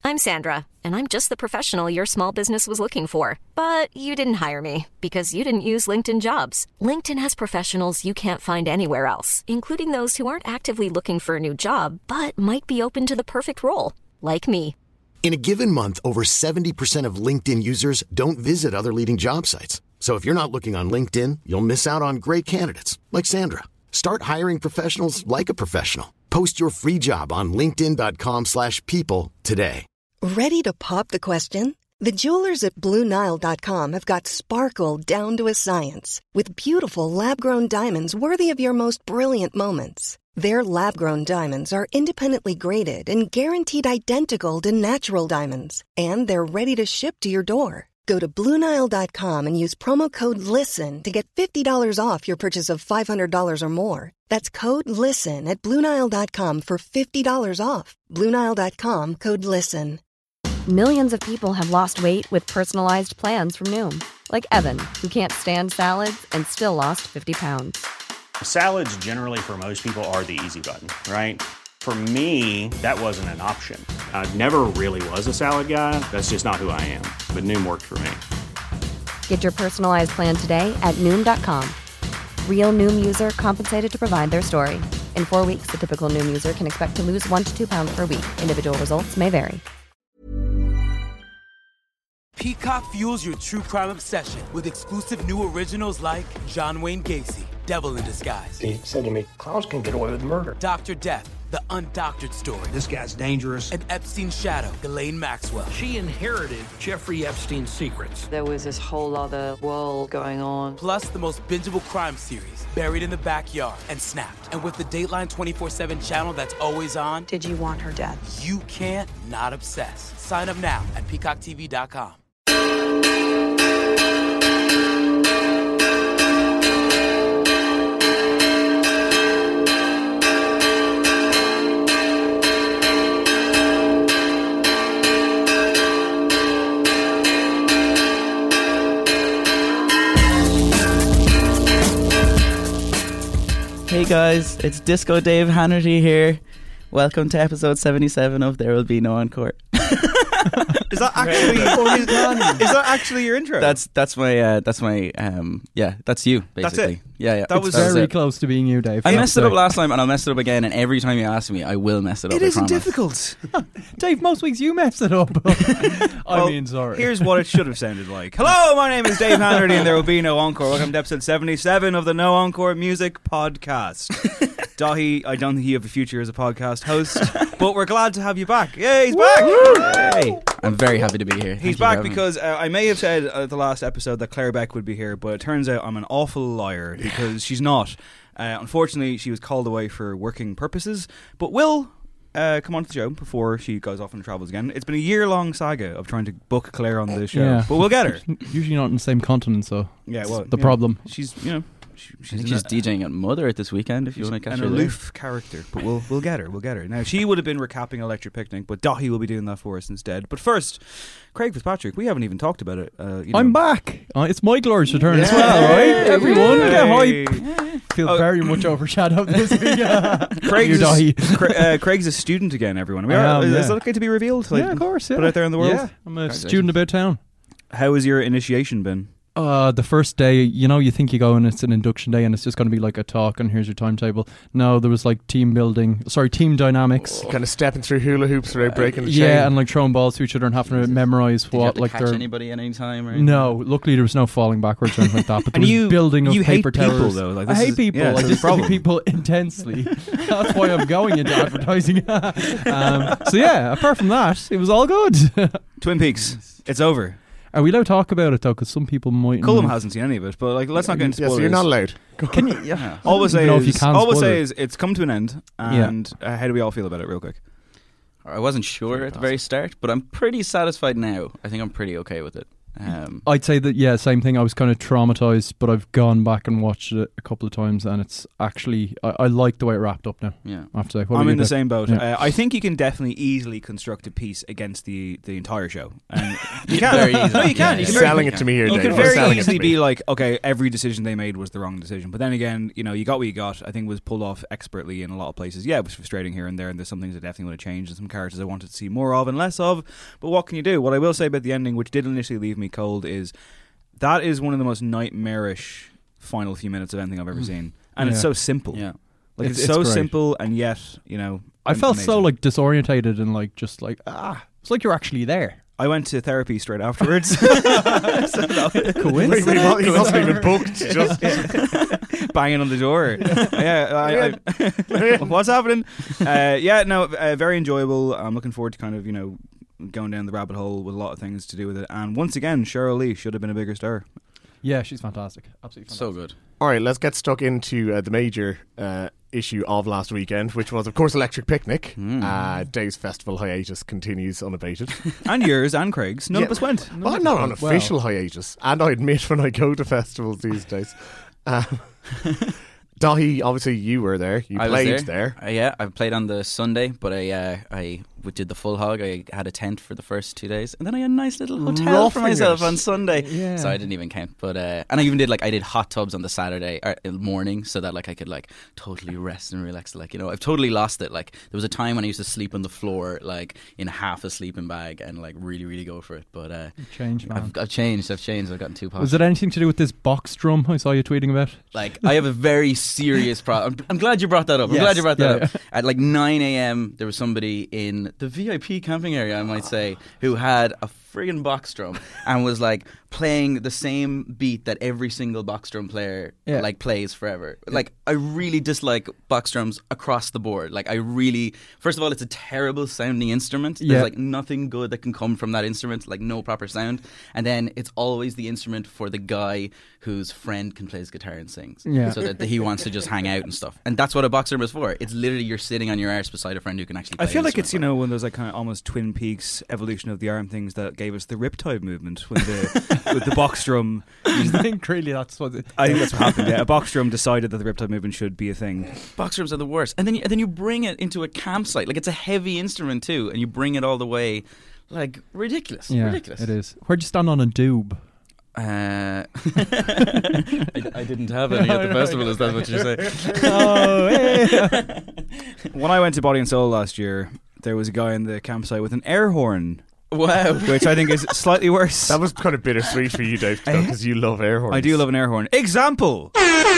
I'm Sandra, and I'm just the professional your small business was looking for. But you didn't hire me because you didn't use LinkedIn Jobs. LinkedIn has professionals you can't find anywhere else, including those who aren't actively looking for a new job, but might be open to the perfect role, like me. In a given month, over 70% of LinkedIn users don't visit other leading job sites. So if you're not looking on LinkedIn, you'll miss out on great candidates like Sandra. Start hiring professionals like a professional. Post your free job on linkedin.com/people today. Ready to pop the question? The jewelers at BlueNile.com have got sparkle down to a science with beautiful lab-grown diamonds worthy of your most brilliant moments. Their lab-grown diamonds are independently graded and guaranteed identical to natural diamonds, and they're ready to ship to your door. Go to BlueNile.com and use promo code LISTEN to get $50 off your purchase of $500 or more. That's code LISTEN at BlueNile.com for $50 off. BlueNile.com, code LISTEN. Millions of people have lost weight with personalized plans from Noom. Like Evan, who can't stand salads and still lost 50 pounds. Salads generally for most people are the easy button, right? For me, that wasn't an option. I never really was a salad guy. That's just not who I am. But Noom worked for me. Get your personalized plan today at Noom.com. Real Noom user compensated to provide their story. In 4 weeks, the typical Noom user can expect to lose 1 to 2 pounds per week. Individual results may vary. Peacock fuels your true crime obsession with exclusive new originals like John Wayne Gacy, Devil in Disguise. He said to me, Klaus can get away with murder. Dr. Death, the undoctored story. This guy's dangerous. And Epstein's shadow, Ghislaine Maxwell. She inherited Jeffrey Epstein's secrets. There was this whole other world going on. Plus the most bingeable crime series, Buried in the Backyard and Snapped. And with the Dateline 24/7 channel that's always on. Did you want her dead? You can't not obsess. Sign up now at PeacockTV.com. Hey guys, it's Disco Dave Hannity here. Welcome to episode 77 of There Will Be No Encore. Is that actually your intro? That's my that's you basically. That's it. Yeah. That was very close to being you, Dave. I messed it up last time and I'll mess it up again, and every time you ask me I will mess it up. It isn't difficult. Dave, most weeks you mess it up. Sorry. Here's what it should have sounded like. Hello, my name is Dave Hannity and there will be no encore. Welcome to episode 77 of the No Encore Music Podcast. Dahi, I don't think you have a future as a podcast host, but we're glad to have you back. Yay, he's back! Hey. I'm very happy to be here. He's back because I may have said at the last episode that Claire Beck would be here, but it turns out I'm an awful liar because she's not. Unfortunately, she was called away for working purposes, but will come on to the show before she goes off and travels again. It's been a year-long saga of trying to book Claire on the show, but we'll get her. Usually not in the same continent, so the problem. She's, she's DJing at Mother this weekend if you want to catch her. An aloof character, but we'll get her. We'll get her. Now, she would have been recapping Electric Picnic, but Dahi will be doing that for us instead. But first, Craig Fitzpatrick, we haven't even talked about it. I'm back. It's my glorious return as well, right? Everyone get hype. Feel very much overshadowed this week. Craig's a student again, everyone. Is that okay to be revealed? Yeah, of course. Put out there in the world? Yeah, I'm a student about town. How has your initiation been? The first day, you think you go and it's an induction day and it's just going to be like a talk and here's your timetable. No, there was like team dynamics. Kind of stepping through hula hoops without breaking the chain. Yeah, and like throwing balls to each other and having to memorise Did you have to catch anybody at any time? Or no, luckily there was no falling backwards or anything like that. But there was building of paper towers. People, though. Like, I hate people. I just hate people intensely. That's why I'm going into advertising. Apart from that, it was all good. Twin Peaks, it's over. Are we allowed to talk about it though? Because some people might. Cullum hasn't seen any of it, but let's not get into spoilers. So you're not allowed. Can you? Yeah. All we'll say is it's come to an end, and how do we all feel about it, real quick? I wasn't sure at the very start, but I'm pretty satisfied now. I think I'm pretty okay with it. I'd say that, same thing. I was kind of traumatized, but I've gone back and watched it a couple of times, and it's actually I like the way it wrapped up now. Yeah, I have to say. I'm in the same boat. Yeah. I think you can definitely easily construct a piece against the entire show. And you can. Very easily. No, you can. You're selling it to me here, You Dave. can very easily be like, okay, every decision they made was the wrong decision. But then again, you got what you got. I think it was pulled off expertly in a lot of places. Yeah, it was frustrating here and there, and there's some things I definitely want to change, and some characters I wanted to see more of and less of. But what can you do? What I will say about the ending, which did initially leave me cold, is that is one of the most nightmarish final few minutes of anything I've ever seen, and it's so simple. Yeah, like it's so great. Simple, and yet I felt amazing. so like disorientated and like just like it's like you're actually there. I went to therapy straight afterwards. Coincidence? He wasn't even booked. Just banging on the door. What's happening? Very enjoyable. I'm looking forward to kind of going down the rabbit hole with a lot of things to do with it. And once again, Cheryl Lee should have been a bigger star. Yeah, she's fantastic. Absolutely fantastic. So good. all right, let's get stuck into the major issue of last weekend, which was, of course, Electric Picnic. Dave's festival hiatus continues unabated. And yours and Craig's. None of us went. Well, I'm not on official hiatus. And I admit when I go to festivals these days. Dahi, obviously you were there. You played there. Yeah, I played on the Sunday, but I did the full hog. I had a tent for the first 2 days, and then I had a nice little hotel for myself on Sunday. Yeah. So I didn't even count. But and I even did I did hot tubs on the Saturday morning, so that I could totally rest and relax. I've totally lost it. There was a time when I used to sleep on the floor in half a sleeping bag and really really go for it. But changed, man. I've changed. I've gotten too posh. Was it anything to do with this box drum I saw you tweeting about? I have a very serious problem. I'm glad you brought that up. At 9 a.m. there was somebody in the VIP camping area, I might say, who had a friggin' box drum and was playing the same beat that every single box drum player plays forever. I really dislike box drums across the board. First of all, it's a terrible sounding instrument. There's nothing good that can come from that instrument, no proper sound. And then it's always the instrument for the guy whose friend can play his guitar and sings, so that he wants to just hang out and stuff. And that's what a box drum is for. It's literally you're sitting on your arse beside a friend who can actually play. I feel like it's one of those kind of almost Twin Peaks evolution of the arm things that gave us the Riptide movement with the box drum. I think really that's what I think that's what happened. Yeah, a box drum decided that the Riptide movement should be a thing. Box drums are the worst, and then you bring it into a campsite. It's a heavy instrument too, and you bring it all the way. Ridiculous. Yeah, ridiculous. It is. Where'd you stand on a doob? I didn't have any at the festival. Is that what you say? Oh, hey. When I went to Body and Soul last year, there was a guy in the campsite with an air horn. Wow. Which I think is slightly worse. That was kind of bittersweet for you, Dave, because you love air horns. I do love an air horn. Example!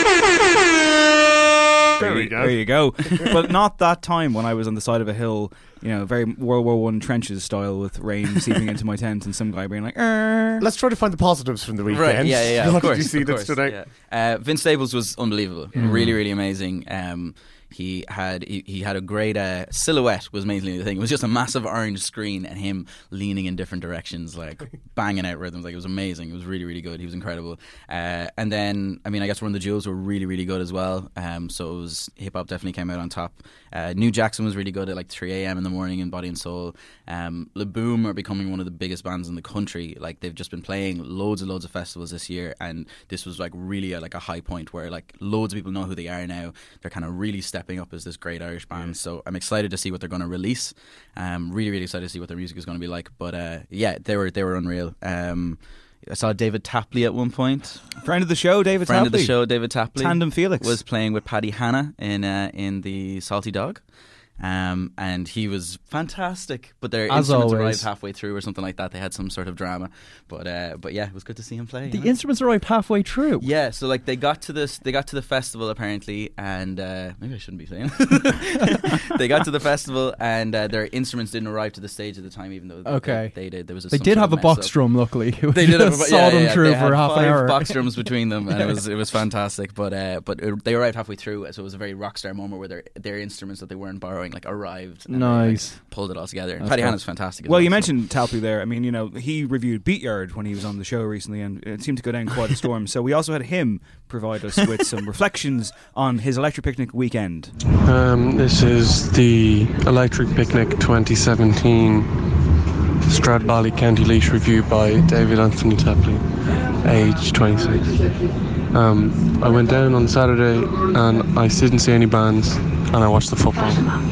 There you go. But not that time when I was on the side of a hill, very World War I trenches style, with rain seeping into my tent and some guy being like, "Arr." Let's try to find the positives from the weekend. Right, yeah. What of course, did you see that stood out? Yeah. Vince Staples was unbelievable. Really, really amazing. He had a great silhouette was mainly the thing. It was just a massive orange screen and him leaning in different directions, banging out rhythms. It was amazing. It was really, really good. He was incredible. And then, I guess Run the Jewels were really, really good as well. So it was hip hop definitely came out on top. New Jackson was really good at 3 a.m. in the morning in Body and Soul. Le Boom are becoming one of the biggest bands in the country. They've just been playing loads of festivals this year, and this was really a high point where loads of people know who they are now. They're kind of really stepping up as this great Irish band. So I'm excited to see what they're going to release. Really, really excited to see what their music is going to be like. But they were unreal. I saw David Tapley at one point. Friend of the show, David Tapley. Tandem Felix was playing with Paddy Hanna in the Salty Dog. And he was fantastic, but their instruments arrived halfway through or something like that. They had some sort of drama, but yeah, it was good to see him play. The instruments arrived halfway through. Yeah, so they got to the festival apparently, and maybe I shouldn't be saying. They got to the festival and their instruments didn't arrive to the stage at the time, even though they did. There was they did have a box drum. Luckily, they did have saw them through for half an hour. Box drums between them, and it was fantastic. But they arrived halfway through, so it was a very rock star moment where their instruments that they weren't borrowing arrived and nice. They, pulled it all together. Paddy Hanna's fantastic. Well, you mentioned Tapley there. He reviewed Beatyard when he was on the show recently, and it seemed to go down quite a storm. So we also had him provide us with some reflections on his Electric Picnic weekend. This is the Electric Picnic 2017 Stradbally County Laois Review by David Anthony Tapley, age 26. I went down on Saturday and I didn't see any bands, and I watched the football,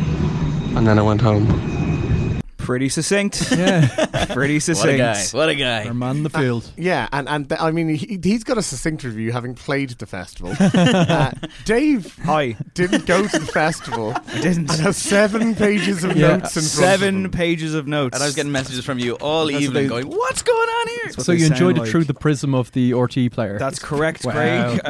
and then I went home. Pretty succinct. Yeah. Pretty succinct. What a guy. Our man in the field. Yeah, and I mean, he's got a succinct review having played the festival. Dave didn't go to the festival. I didn't. And has 7 pages of notes in front of him. 7 pages of notes. And I was getting messages from you all evening going, what's going on here? So you enjoyed it through the prism of the RT player. That's correct, Wow. Craig.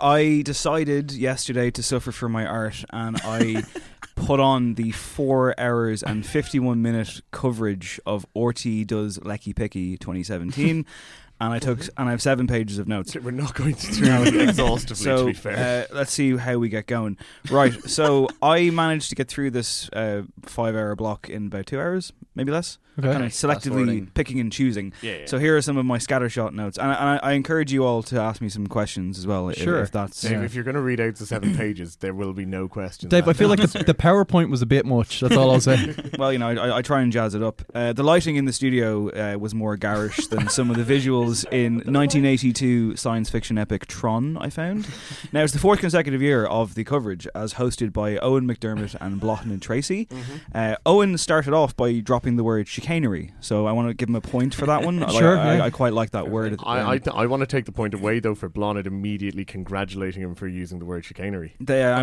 I decided yesterday to suffer for my art, and I put on the 4 hours and 51 minute coverage of RT Does Lecky Picky 2017. And I have 7 pages of notes. We're not going to do it exhaustively, to be fair. Let's see how we get going. Right, so I managed to get through this 5-hour block in about 2 hours, maybe less. Okay. Kind of selectively picking and choosing. Yeah. So here are some of my scattershot notes. And I encourage you all to ask me some questions as well. Sure. If that's... Dave, if you're going to read out the 7 pages, there will be no questions. Dave, I feel like the PowerPoint was a bit much. That's all I'll say. Well, I try and jazz it up. The lighting in the studio was more garish than some of the visuals in 1982 science fiction epic Tron, I found. Now, it's the 4th consecutive year of the coverage as hosted by Owen McDermott and Blotton and Tracy. Owen started off by dropping the word chicanery, so I want to give him a point for that one. Sure, I quite like that word. I want to take the point away, though, for Blonnet immediately congratulating him for using the word chicanery.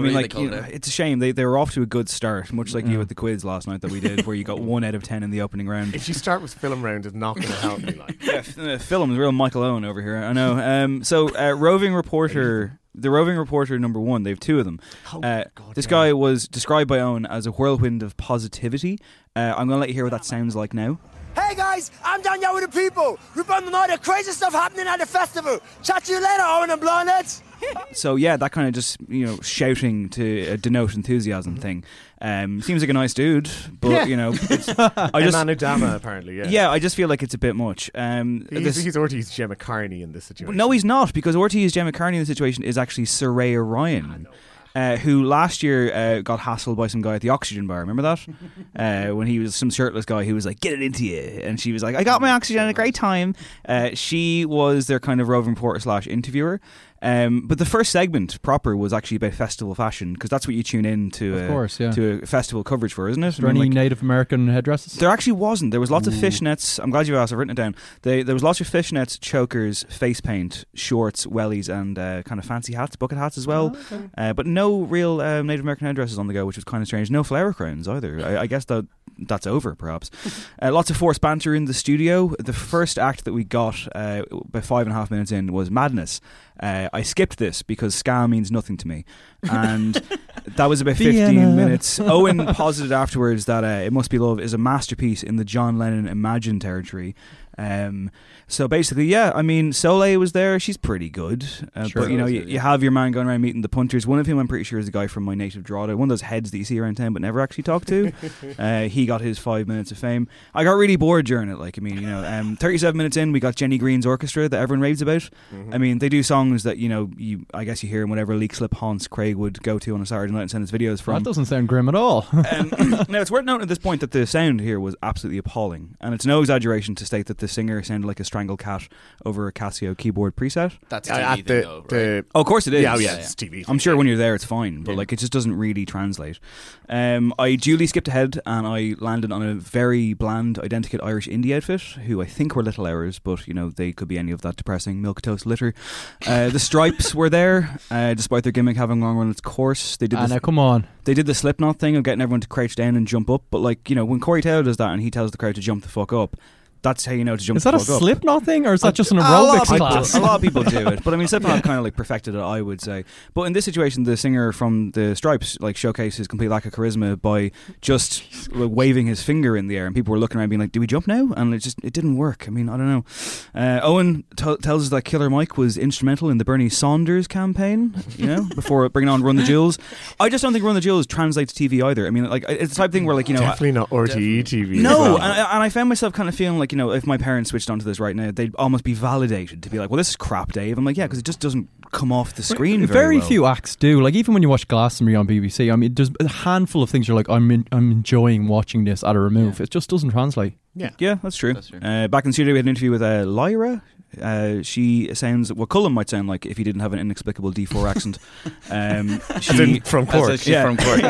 It's a shame. They were off to a good start, much like you at the quiz last night that we did, where you got 1 out of 10 in the opening round. If you start with film round, it's not going to help me. Film is real Michael Owen over here. I know. Roving reporter. The roving reporter number 1, they have 2 of them. This guy was described by Owen as a whirlwind of positivity. I'm going to let you hear what that sounds like now. Hey guys, I'm Daniel with the people. We're bringing all the crazy stuff happening at the festival. Chat to you later, Owen and Blondet. So yeah, that kind of just shouting to denote enthusiasm thing. Seems like a nice dude, but it's, Manu Dama apparently. Yeah, I just feel like it's a bit much. He's Ortiz Gemma Carney in this situation. No, he's not, because Ortiz Gemma Carney in the situation is actually Soraya Ryan. Who last year got hassled by some guy at the Oxygen bar. Remember that? When he was some shirtless guy who was like, "Get it into you," and she was like, "I got my oxygen, a great time." She was their kind of roving reporter / interviewer. But the first segment proper was actually about festival fashion, because that's what you tune in to. Of course, yeah. To a festival coverage for, isn't it? Is there any Native American headdresses? There actually wasn't. There was lots of fishnets. I'm glad you asked. I've written it down. There was lots of fishnets, chokers, face paint, shorts, wellies, and kind of fancy hats, bucket hats as well. Oh, okay. But no real Native American headdresses on the go, which was kind of strange. No flower crowns either. I guess that's over, perhaps. Lots of forced banter in the studio. The first act that we got about 5.5 minutes in was Madness. I skipped this because ska means nothing to me, and that was about 15 minutes. Owen posited afterwards that It Must Be Love is a masterpiece in the John Lennon Imagine territory. So basically, yeah, I mean, Soleil was there. She's pretty good. Sure, but, you have your man going around meeting the punters. One of whom I'm pretty sure is a guy from my native Drogheda, one of those heads that you see around town but never actually talk to. He got his 5 minutes of fame. I got really bored during it. 37 minutes in, we got Jenny Green's orchestra that everyone raves about. I mean, they do songs that, I guess you hear in whatever leak slip haunts Craig would go to on a Saturday night and send his videos from. That doesn't sound grim at all. Now, it's worth noting at this point that the sound here was absolutely appalling, and it's no exaggeration to state that the singer sounded like a strangled cat over a Casio keyboard preset. That's TV thing, though, right? Oh, of course it is. Yeah, it's TV. I'm sure when you're there it's fine, but it just doesn't really translate. I duly skipped ahead and I landed on a very bland identikit Irish indie outfit, who I think were Little Hours, but they could be any of that depressing milquetoast litter. The Stripes were there, despite their gimmick having long run its course. They did now come on. They did the Slipknot thing of getting everyone to crouch down and jump up, but when Corey Taylor does that and he tells the crowd to jump the fuck up, that's how you know to jump. Is that the a fuck up. Slipknot thing, or is that just an aerobics class? A lot of people do it, but I mean, Slipknot kind of perfected it, I would say. But in this situation, the singer from the Stripes showcased his complete lack of charisma by just waving his finger in the air, and people were looking around, being like, "Do we jump now?" And it didn't work. I mean, I don't know. Owen tells us that Killer Mike was instrumental in the Bernie Saunders campaign, before bringing on Run the Jewels. I just don't think Run the Jewels translates to TV either. I mean, it's the type of thing where definitely not RTE TV. No, and I found myself kind of feeling like if my parents switched onto this right now, they'd almost be validated to be like, "Well, this is crap, Dave." I'm like, "Yeah, because it just doesn't come off the screen very well." Few acts do. Even when you watch Glastonbury on BBC, I mean, there's a handful of things you're like, I'm enjoying watching this at a remove. It just doesn't translate. Yeah, that's true. Back in the studio, we had an interview with Lyra. She sounds what Cullen might sound like if he didn't have an inexplicable D4 accent. From Cork. She's from Cork.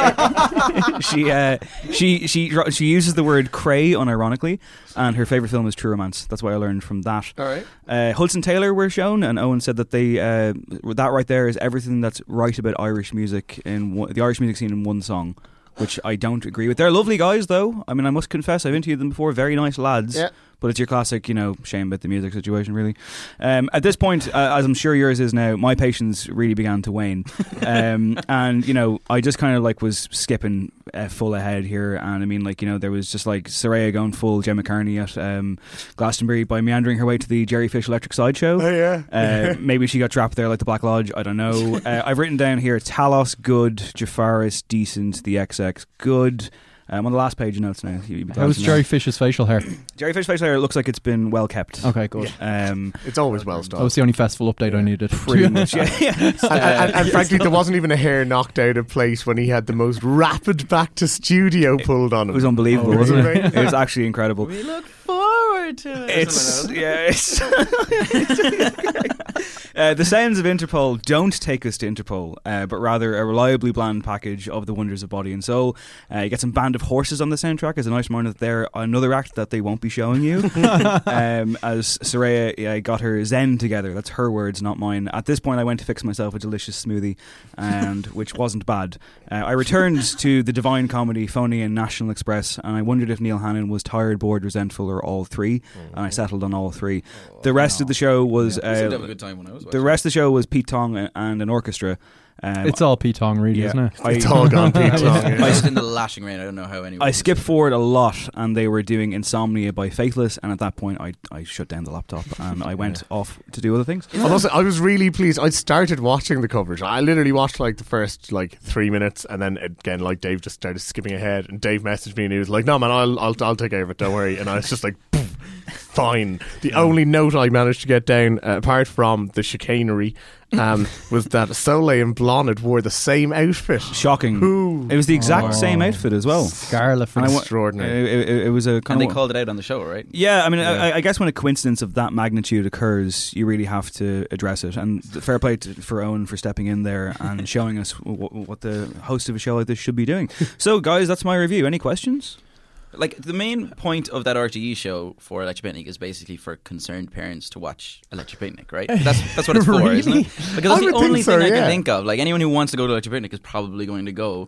She uses the word cray unironically, and her favourite film is True Romance. That's what I learned from that. All right. Hudson Taylor were shown, and Owen said that they that right there is everything that's right about Irish music in the Irish music scene in one song, which I don't agree with. They're lovely guys, though. I mean, I must confess, I've interviewed them before. Very nice lads. Yeah. But it's your classic, shame about the music situation, really. At this point, as I'm sure yours is now, my patience really began to wane. And, I just kind of was skipping full ahead here. And I mean, there was just Soraya going full Gemma Carney at Glastonbury by meandering her way to the Jerry Fish Electric Sideshow. Oh, yeah. Maybe she got trapped there like the Black Lodge. I don't know. I've written down here, Talos, good. Jafaris, decent. The XX, good. On the last page of notes now. How's Jerry Fish's facial hair? Jerry Fish's facial hair looks like it's been well kept. Okay, good. It's always well styled. That was the only festival update I needed. Pretty much, yeah. And frankly, there wasn't even a hair knocked out of place when he had the most rapid back to studio pulled on him. It was unbelievable, wasn't it? It was actually incredible. We look forward to it. The sounds of Interpol don't take us to Interpol, but rather a reliably bland package of the wonders of body and soul. You get some Band of Horses on the soundtrack as a nice reminder that they're another act that they won't be showing you. As Soraya got her zen together. That's her words, not mine. At this point, I went to fix myself a delicious smoothie, which wasn't bad. I returned to the Divine Comedy, Phony and National Express, and I wondered if Neil Hannon was tired, bored, resentful, or all three. And I settled on all three. The rest of the show was have a good time when I was watching. the rest of the show was Pete Tong and an orchestra. It's all Pete Tong, really, isn't it? It's all gone Pete Tong. I was in the lashing rain. I don't know how anyone. I skipped forward a lot, and they were doing Insomnia by Faithless, and at that point, I shut down the laptop and I went off to do other things. I was really pleased. I started watching the coverage. I literally watched the first 3 minutes, and then again, Dave just started skipping ahead. And Dave messaged me, and he was like, "No, man, I'll take care of it. Don't worry." And I was just like, fine. The only note I managed to get down, apart from the chicanery, was that Soleil and Blonde wore the same outfit. Shocking. It was the exact same outfit as well. Scarlet. Extraordinary. It was a kind and they called it out on the show, right? Yeah, I mean, I guess when a coincidence of that magnitude occurs, you really have to address it. And fair play for Owen for stepping in there and showing us what the host of a show like this should be doing. So, guys, that's my review. Any questions? The main point of that RTE show for Electric Picnic is basically for concerned parents to watch Electric Picnic, right? That's what it's for, Really? isn't it? Because that's the only thing I can yeah. think of. Anyone who wants to go to Electric Picnic is probably going to go.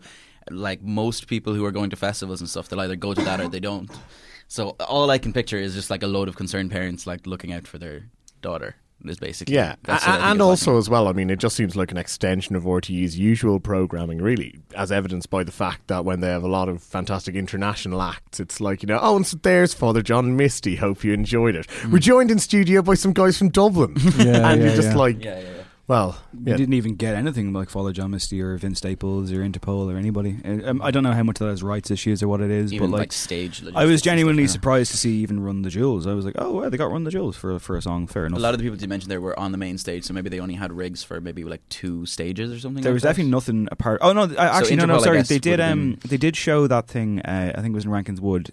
Most people who are going to festivals and stuff, they'll either go to that or they don't. So all I can picture is just a load of concerned parents looking out for their daughter. Is basically and also as well, I mean, it just seems like an extension of RTE's usual programming, really, as evidenced by the fact that when they have a lot of fantastic international acts, it's and so there's Father John and Misty, hope you enjoyed it. We're joined in studio by some guys from Dublin. And you're just well, you didn't even get anything like Father John Misty or Vince Staples or Interpol or anybody. I don't know how much of that is rights issues or what it is, even but stage. I was genuinely surprised to see even Run the Jewels. I was like, oh, they got Run the Jewels for a song. Fair enough. A lot of the people you mentioned there were on the main stage, so maybe they only had rigs for maybe 2 stages or something. There was definitely nothing apart. Oh no, actually no. Sorry, they did show that thing. I think it was in Rankin's Wood,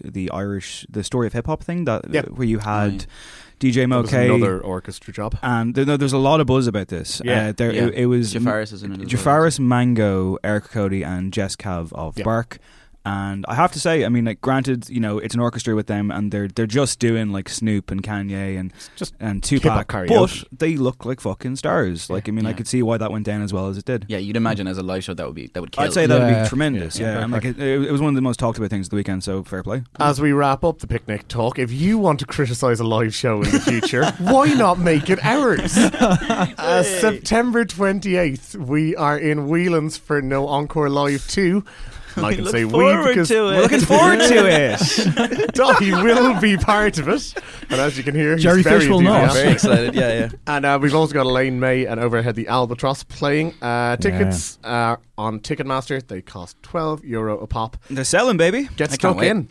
the story of hip hop thing where you had. DJ Mo K, another orchestra job, and there's a lot of buzz about this. It was Jafaris is in it. Jafaris, Mango, Eric Cody, and Jess Cav of Bark. And I have to say, I mean, granted, it's an orchestra with them, and they're just doing Snoop and Kanye and Tupac, but they look like fucking stars. I could see why that went down as well as it did. Yeah, you'd imagine as a live show that would kill. I'd say that would be tremendous. Yeah. And it was one of the most talked about things of the weekend. So fair play. As we wrap up the picnic talk, if you want to criticise a live show in the future, why not make it ours? September 28th, we are in Whelan's for No Encore Live 2. I can say because we're looking forward to it. Dolly will be part of it, and as you can hear, Jerry Fish will know. Very excited, yeah. And we've also got Elaine May and overhead the Albatross playing. Tickets are on Ticketmaster. They cost €12 a pop. They're selling, baby. Get stuck in.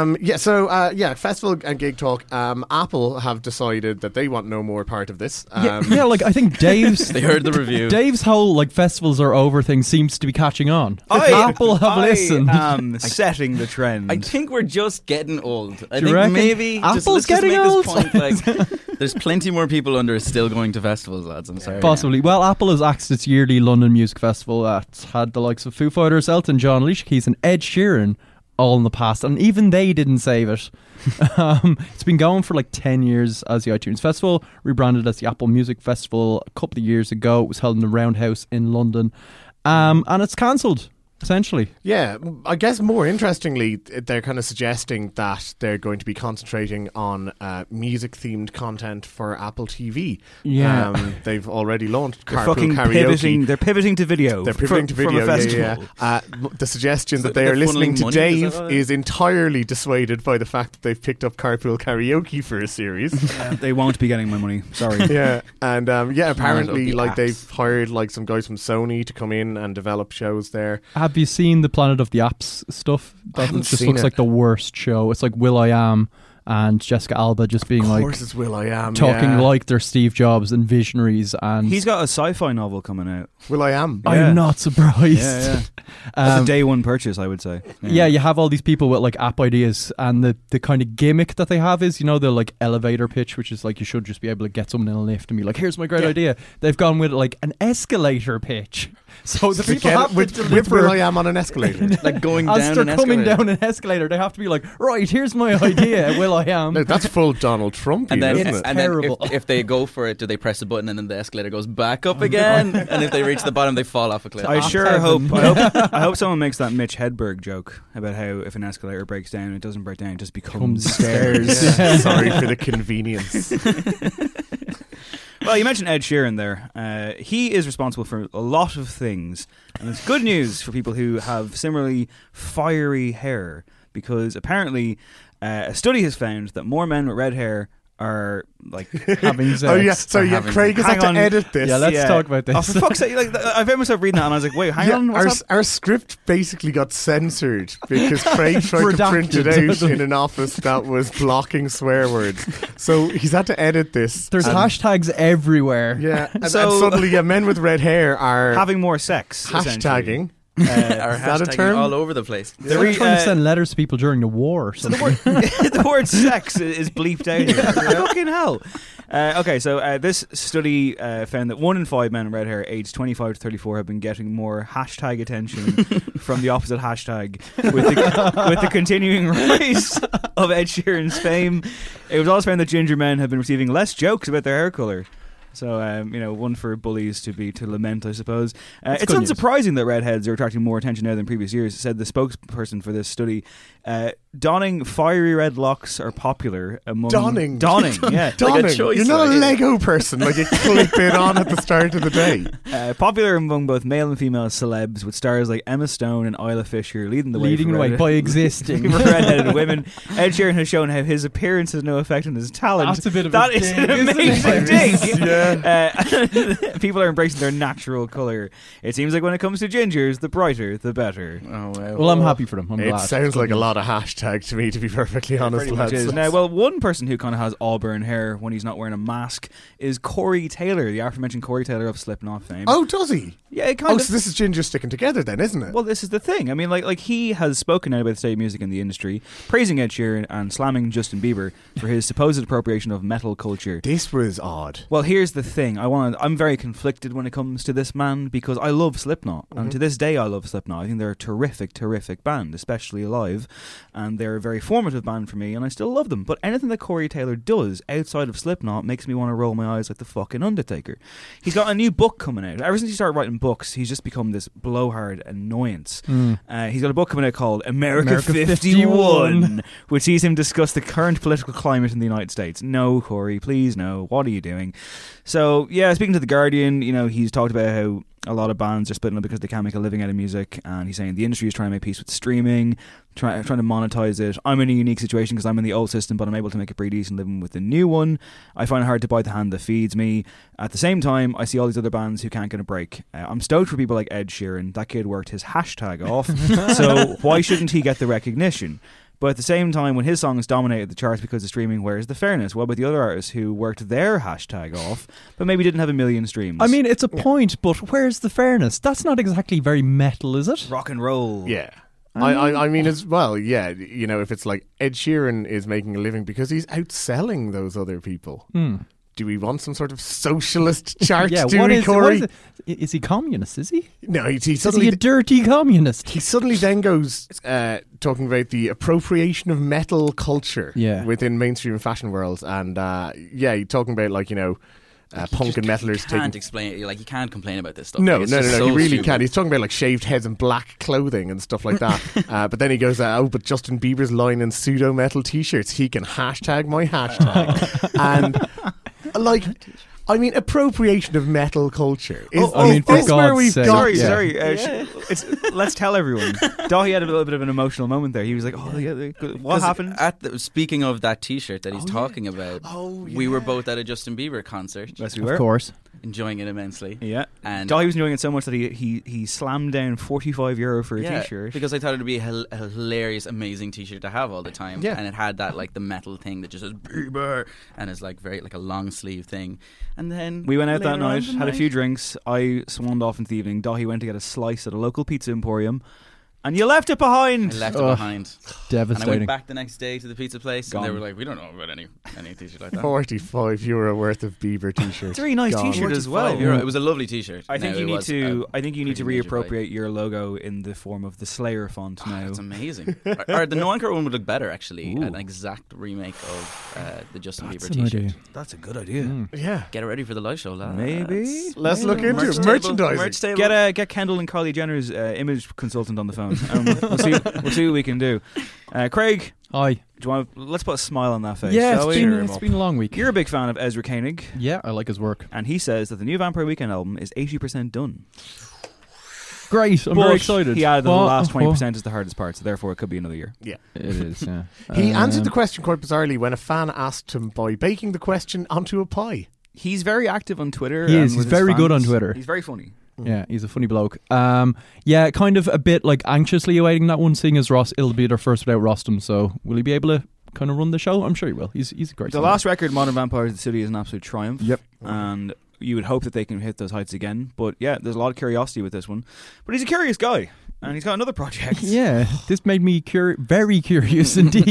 Festival and Gig Talk. Apple have decided that they want no more part of this. I think Dave's. They heard the review. Dave's whole festivals are over thing seems to be catching on. Apple have listen. Setting the trend. I think we're just getting old. I Do you think reckon? maybe Apple's let's getting make old? This point, like, there's plenty more people under still going to festivals, lads. I'm sorry. Possibly. Well, Apple has axed its yearly London Music Festival that had the likes of Foo Fighters, Elton John, Alicia Keys and Ed Sheeran all in the past, and even they didn't save it. It's been going for like 10 years as the iTunes Festival, rebranded as the Apple Music Festival a couple of years ago. It was held in the Roundhouse in London, and it's cancelled. Essentially. Yeah, I guess more interestingly, they're kind of suggesting that they're going to be concentrating on music-themed content for Apple TV. Yeah. They've already launched They're Carpool fucking Karaoke. pivoting. They're pivoting to video. They're pivoting to video. From a festival. The suggestion So that they they're are listening funneling to money, Dave is that is entirely dissuaded by the fact that they've picked up Carpool Karaoke for a series. They won't be getting my money. Sorry. Yeah, and apparently, the like apps. they've hired like some guys from Sony to come in and develop shows there. Have you seen the Planet of the Apps stuff? That haven't just seen looks it. like the worst show. It's like Will.i.am and Jessica Alba just being Of course, like it's Will.i.am talking like they're Steve Jobs and visionaries, and He's got a sci-fi novel coming out. Will.i.am. I'm not surprised. Yeah. That's a day one purchase, I would say. Yeah, you have all these people with like app ideas, and the kind of gimmick that they have is, you know, the like elevator pitch, which is like you should just be able to get someone in a lift and be like, here's my great idea. They've gone with like an escalator pitch. So the people have to with deliver Will.i.am on an escalator. Like going as down they're an coming escalator. down an escalator, they have to be like, right, here's my idea, Will.i.am. No, that's full Donald Trump, And then, isn't it? and then Terrible. if they go for it, do they press a button and then the escalator goes back up again? And if they reach the bottom, they fall off a cliff. I sure heaven. I hope someone makes that Mitch Hedberg joke about how if an escalator breaks down, it doesn't break down, it just becomes stairs. Yeah. Sorry for the convenience. Well, you mentioned Ed Sheeran there. He is responsible for a lot of things, and it's good news for people who have similarly fiery hair, because apparently a study has found that more men with red hair are like having sex. Oh yeah, so yeah, Craig has had to edit this. Yeah, let's talk about this. Oh, for fuck's sake! Like, I found myself reading that, and I was like, "Wait, hang on." What's our script basically got censored because Craig tried to print it out in an office that was blocking swear words. So he's had to edit this. There's hashtags everywhere. Yeah, and suddenly, men with red hair are having more sex. Hashtagging. Are Is that a hashtagging term? all over the place. They're trying to send letters to people during the war or something. The word sex is bleeped out here. Fucking hell. Okay, so this study found that 1 in 5 men with red hair aged 25 to 34 have been getting more hashtag attention from the opposite hashtag with the continuing rise of Ed Sheeran's fame. It was also found that ginger men have been receiving less jokes about their hair colour. So, one for bullies to lament, I suppose. It's unsurprising that redheads are attracting more attention now than previous years, said the spokesperson for this study. Donning fiery red locks are popular among... Donning, yeah. Donning. Like a choice, You're not a right? Lego person, like you clip it on at the start of the day. Popular among both male and female celebs, with stars like Emma Stone and Isla Fisher leading the way by existing. for redheaded women. Ed Sheeran has shown how his appearance has no effect on his talent. That's a bit of that a is dig, an isn't it? amazing dig. Yeah. People are embracing their natural colour. It seems like when it comes to gingers, the brighter, the better. Oh, wow. Well, I'm happy for them. I'm It glad. sounds like a lot of hashtag to me, to be perfectly honest. Pretty much lads. is. Now, well, one person who kind of has auburn hair when he's not wearing a mask is Corey Taylor, the aforementioned Corey Taylor of Slipknot fame. Oh, does he? Yeah, it kind of. So this is ginger sticking together then, isn't it? Well, this is the thing. I mean, like he has spoken out about the state of music in the industry, praising Ed Sheeran and slamming Justin Bieber for his supposed appropriation of metal culture. This was odd. Well, here's the thing. I'm very conflicted when it comes to this man because I love Slipknot, and to this day I love Slipknot. I think they're a terrific, terrific band, especially live, and they're a very formative band for me, and I still love them. But anything that Corey Taylor does outside of Slipknot makes me want to roll my eyes like the fucking Undertaker. He's got a new book coming out. Ever since he started writing books, he's just become this blowhard annoyance. He's got a book coming out called America 51, which sees him discuss the current political climate in the United States. No, Corey, please no. What are you doing? So, yeah, speaking to The Guardian, he's talked about how a lot of bands are splitting up because they can't make a living out of music, and he's saying the industry is trying to make peace with streaming, trying to monetize it. I'm in a unique situation because I'm in the old system, but I'm able to make it pretty decent living with the new one. I find it hard to bite the hand that feeds me. At the same time, I see all these other bands who can't get a break. I'm stoked for people like Ed Sheeran. That kid worked his hashtag off, so why shouldn't he get the recognition? But at the same time, when his songs dominated the charts because of streaming, where's the fairness? What about the other artists who worked their hashtag off, but maybe didn't have 1 million streams? I mean, it's a point, but where's the fairness? That's not exactly very metal, is it? Rock and roll. Yeah. I mean, as well, yeah. You know, if it's like Ed Sheeran is making a living because he's outselling those other people. Do we want some sort of socialist chart? Yeah, do what we, is, Corey? what is he communist? Is he? No, he Is suddenly he a dirty communist? he suddenly then goes talking about the appropriation of metal culture within mainstream fashion worlds, and he's talking about like, you know, punk and metalers You can't explain it. Like, you can't complain about this stuff. No, Like, it's no, just no, so he really stupid. can't. He's talking about like shaved heads and black clothing and stuff like that. But then he goes, but Justin Bieber's line in pseudo metal t-shirts, he can hashtag my hashtag. And like, I mean, appropriation of metal culture. Is this where we've got? Sorry. Let's tell everyone. Dahi had a little bit of an emotional moment there. He was like, "Oh yeah, what happened?" Speaking of that T-shirt that he's talking about, we were both at a Justin Bieber concert. Yes, we were. Of course. Enjoying it immensely. Yeah. And Dahi was enjoying it so much that he slammed down €45 for a T-shirt. Because I thought it would be a hilarious, amazing T-shirt to have all the time. Yeah. And it had that like the metal thing that just says Bieber, and it's like very like a long sleeve thing. And then We went out that later on night, the had a night- few drinks. I swanned off into the evening. Dahi went to get a slice at a local pizza emporium, and you left it behind. I left it behind. Devastating. And I went back the next day to the pizza place, Gone. and they were like, "We don't know about any T-shirt like that." €45 worth of Bieber t-shirts. It's a very nice T-shirt as well. €45. It was a lovely T-shirt. I think Now, you it need was to. a I think you need to pretty major reappropriate your logo in the form of the Slayer font now. It's amazing. or the No Anchor one would look better, actually. An exact remake of the Justin Bieber an T-shirt. idea. That's a good idea. Yeah. Get it ready for the live show, lads. Maybe. Let's look into Merch it. table, Merchandising. merch table. Get Kendall and Kylie Jenner's image consultant on the phone. We'll see what we can do. Craig, Hi. do you want? Let's put a smile on that face. Yeah, shall it's we? been a long week. You're a big fan of Ezra Koenig, Yeah, I like his work. and he says that the new Vampire Weekend album is 80% done. Great. I'm But very excited. He added that the Well, last 20% is the hardest part, so therefore it could be another year. Yeah. It is, yeah. He answered the question quite bizarrely when a fan asked him by baking the question onto a pie. He's very active on Twitter. He and is. with He's his very good fans. on Twitter. He's very funny. Yeah, he's a funny bloke. Yeah, kind of a bit like anxiously awaiting that one, seeing as it'll be their first without Rostam, so will he be able to kind of run the show? I'm sure he will. He's a great The singer. last record, Modern Vampires of the City, is an absolute triumph. Yep. And you would hope that they can hit those heights again. But yeah, there's a lot of curiosity with this one. But he's a curious guy. And he's got another project. Yeah, this made me very curious indeed.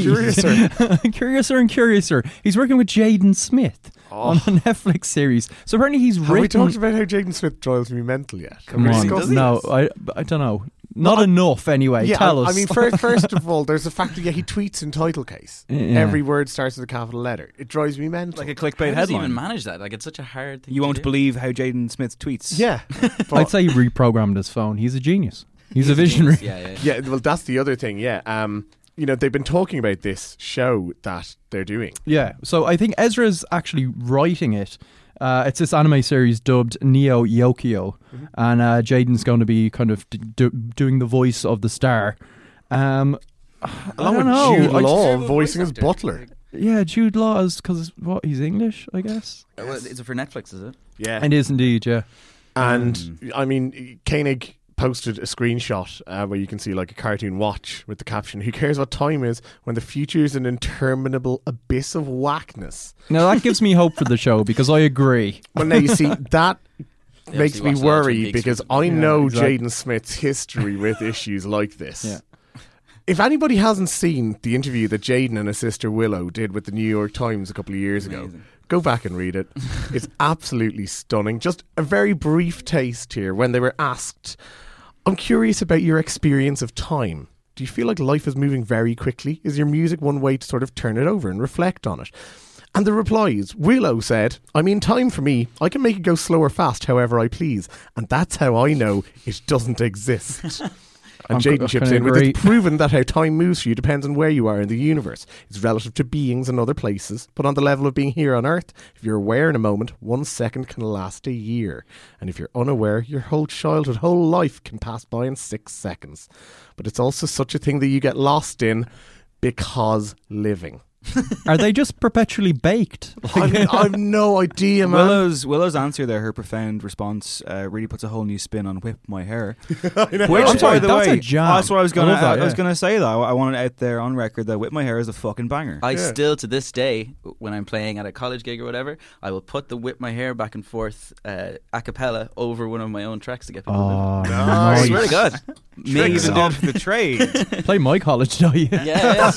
Curiouser and curiouser. He's working with Jaden Smith on a Netflix series. So apparently he's Have we written... talked about how Jaden Smith drives me mental yet? Come Have we on. discussed No, this? I don't know. Not enough anyway. Yeah, Tell us. I mean, first of all, there's the fact that he tweets in title case. Yeah. Every word starts with a capital letter. It drives me mental. Like a clickbait How does he headline. even manage that? Like, it's such a hard thing. You to won't do. believe how Jaden Smith tweets. Yeah. I'd say he reprogrammed his phone. He's a genius. He's a visionary. Yeah. Yeah, well, that's the other thing, yeah. You know, they've been talking about this show that they're doing. Yeah, so I think Ezra's actually writing it. It's this anime series dubbed Neo Yokio, and Jaden's going to be kind of doing the voice of the star. Along don't with know. Jude I Law just- voicing his butler. Yeah, Jude Law is because he's English, I guess. Well, is it for Netflix, is it? Yeah. It is indeed, yeah. And, I mean, Koenig posted a screenshot where you can see like a cartoon watch with the caption, "Who cares what time is when the future is an interminable abyss of whackness." Now that gives me hope for the show because I agree. Well, now you see, that makes me watched a lot of Twin worry Peaks because recently. I know exactly. Jaden Smith's history with issues like this. Yeah. If anybody hasn't seen the interview that Jaden and his sister Willow did with the New York Times a couple of years ago, go back and read it. It's absolutely stunning. Just a very brief taste here when they were asked, "I'm curious about your experience of time. Do you feel like life is moving very quickly? Is your music one way to sort of turn it over and reflect on it?" And the replies, Willow said, "I mean, time for me, I can make it go slow or fast however I please. And that's how I know it doesn't exist." And Jaden chips in with, "It's proven that how time moves for you depends on where you are in the universe. It's relative to beings and other places, but on the level of being here on Earth, if you're aware in a moment, 1 second can last a year. And if you're unaware, your whole childhood, whole life can pass by in 6 seconds. But it's also such a thing that you get lost in because living." Are they just perpetually baked? I've no idea, man. Willow's answer there, her profound response, really puts a whole new spin on "Whip My Hair." Which, I'm sorry, by the that's way, a jam. that's what I was gonna. I love that, I was yeah. gonna say that. I want it out there on record that "Whip My Hair" is a fucking banger. I still, to this day, when I'm playing at a college gig or whatever, I will put the "Whip My Hair" back and forth a cappella over one of my own tracks to get people moving. Nice. I swear to God. Tricks of the trade. Play my college, don't you? Yes.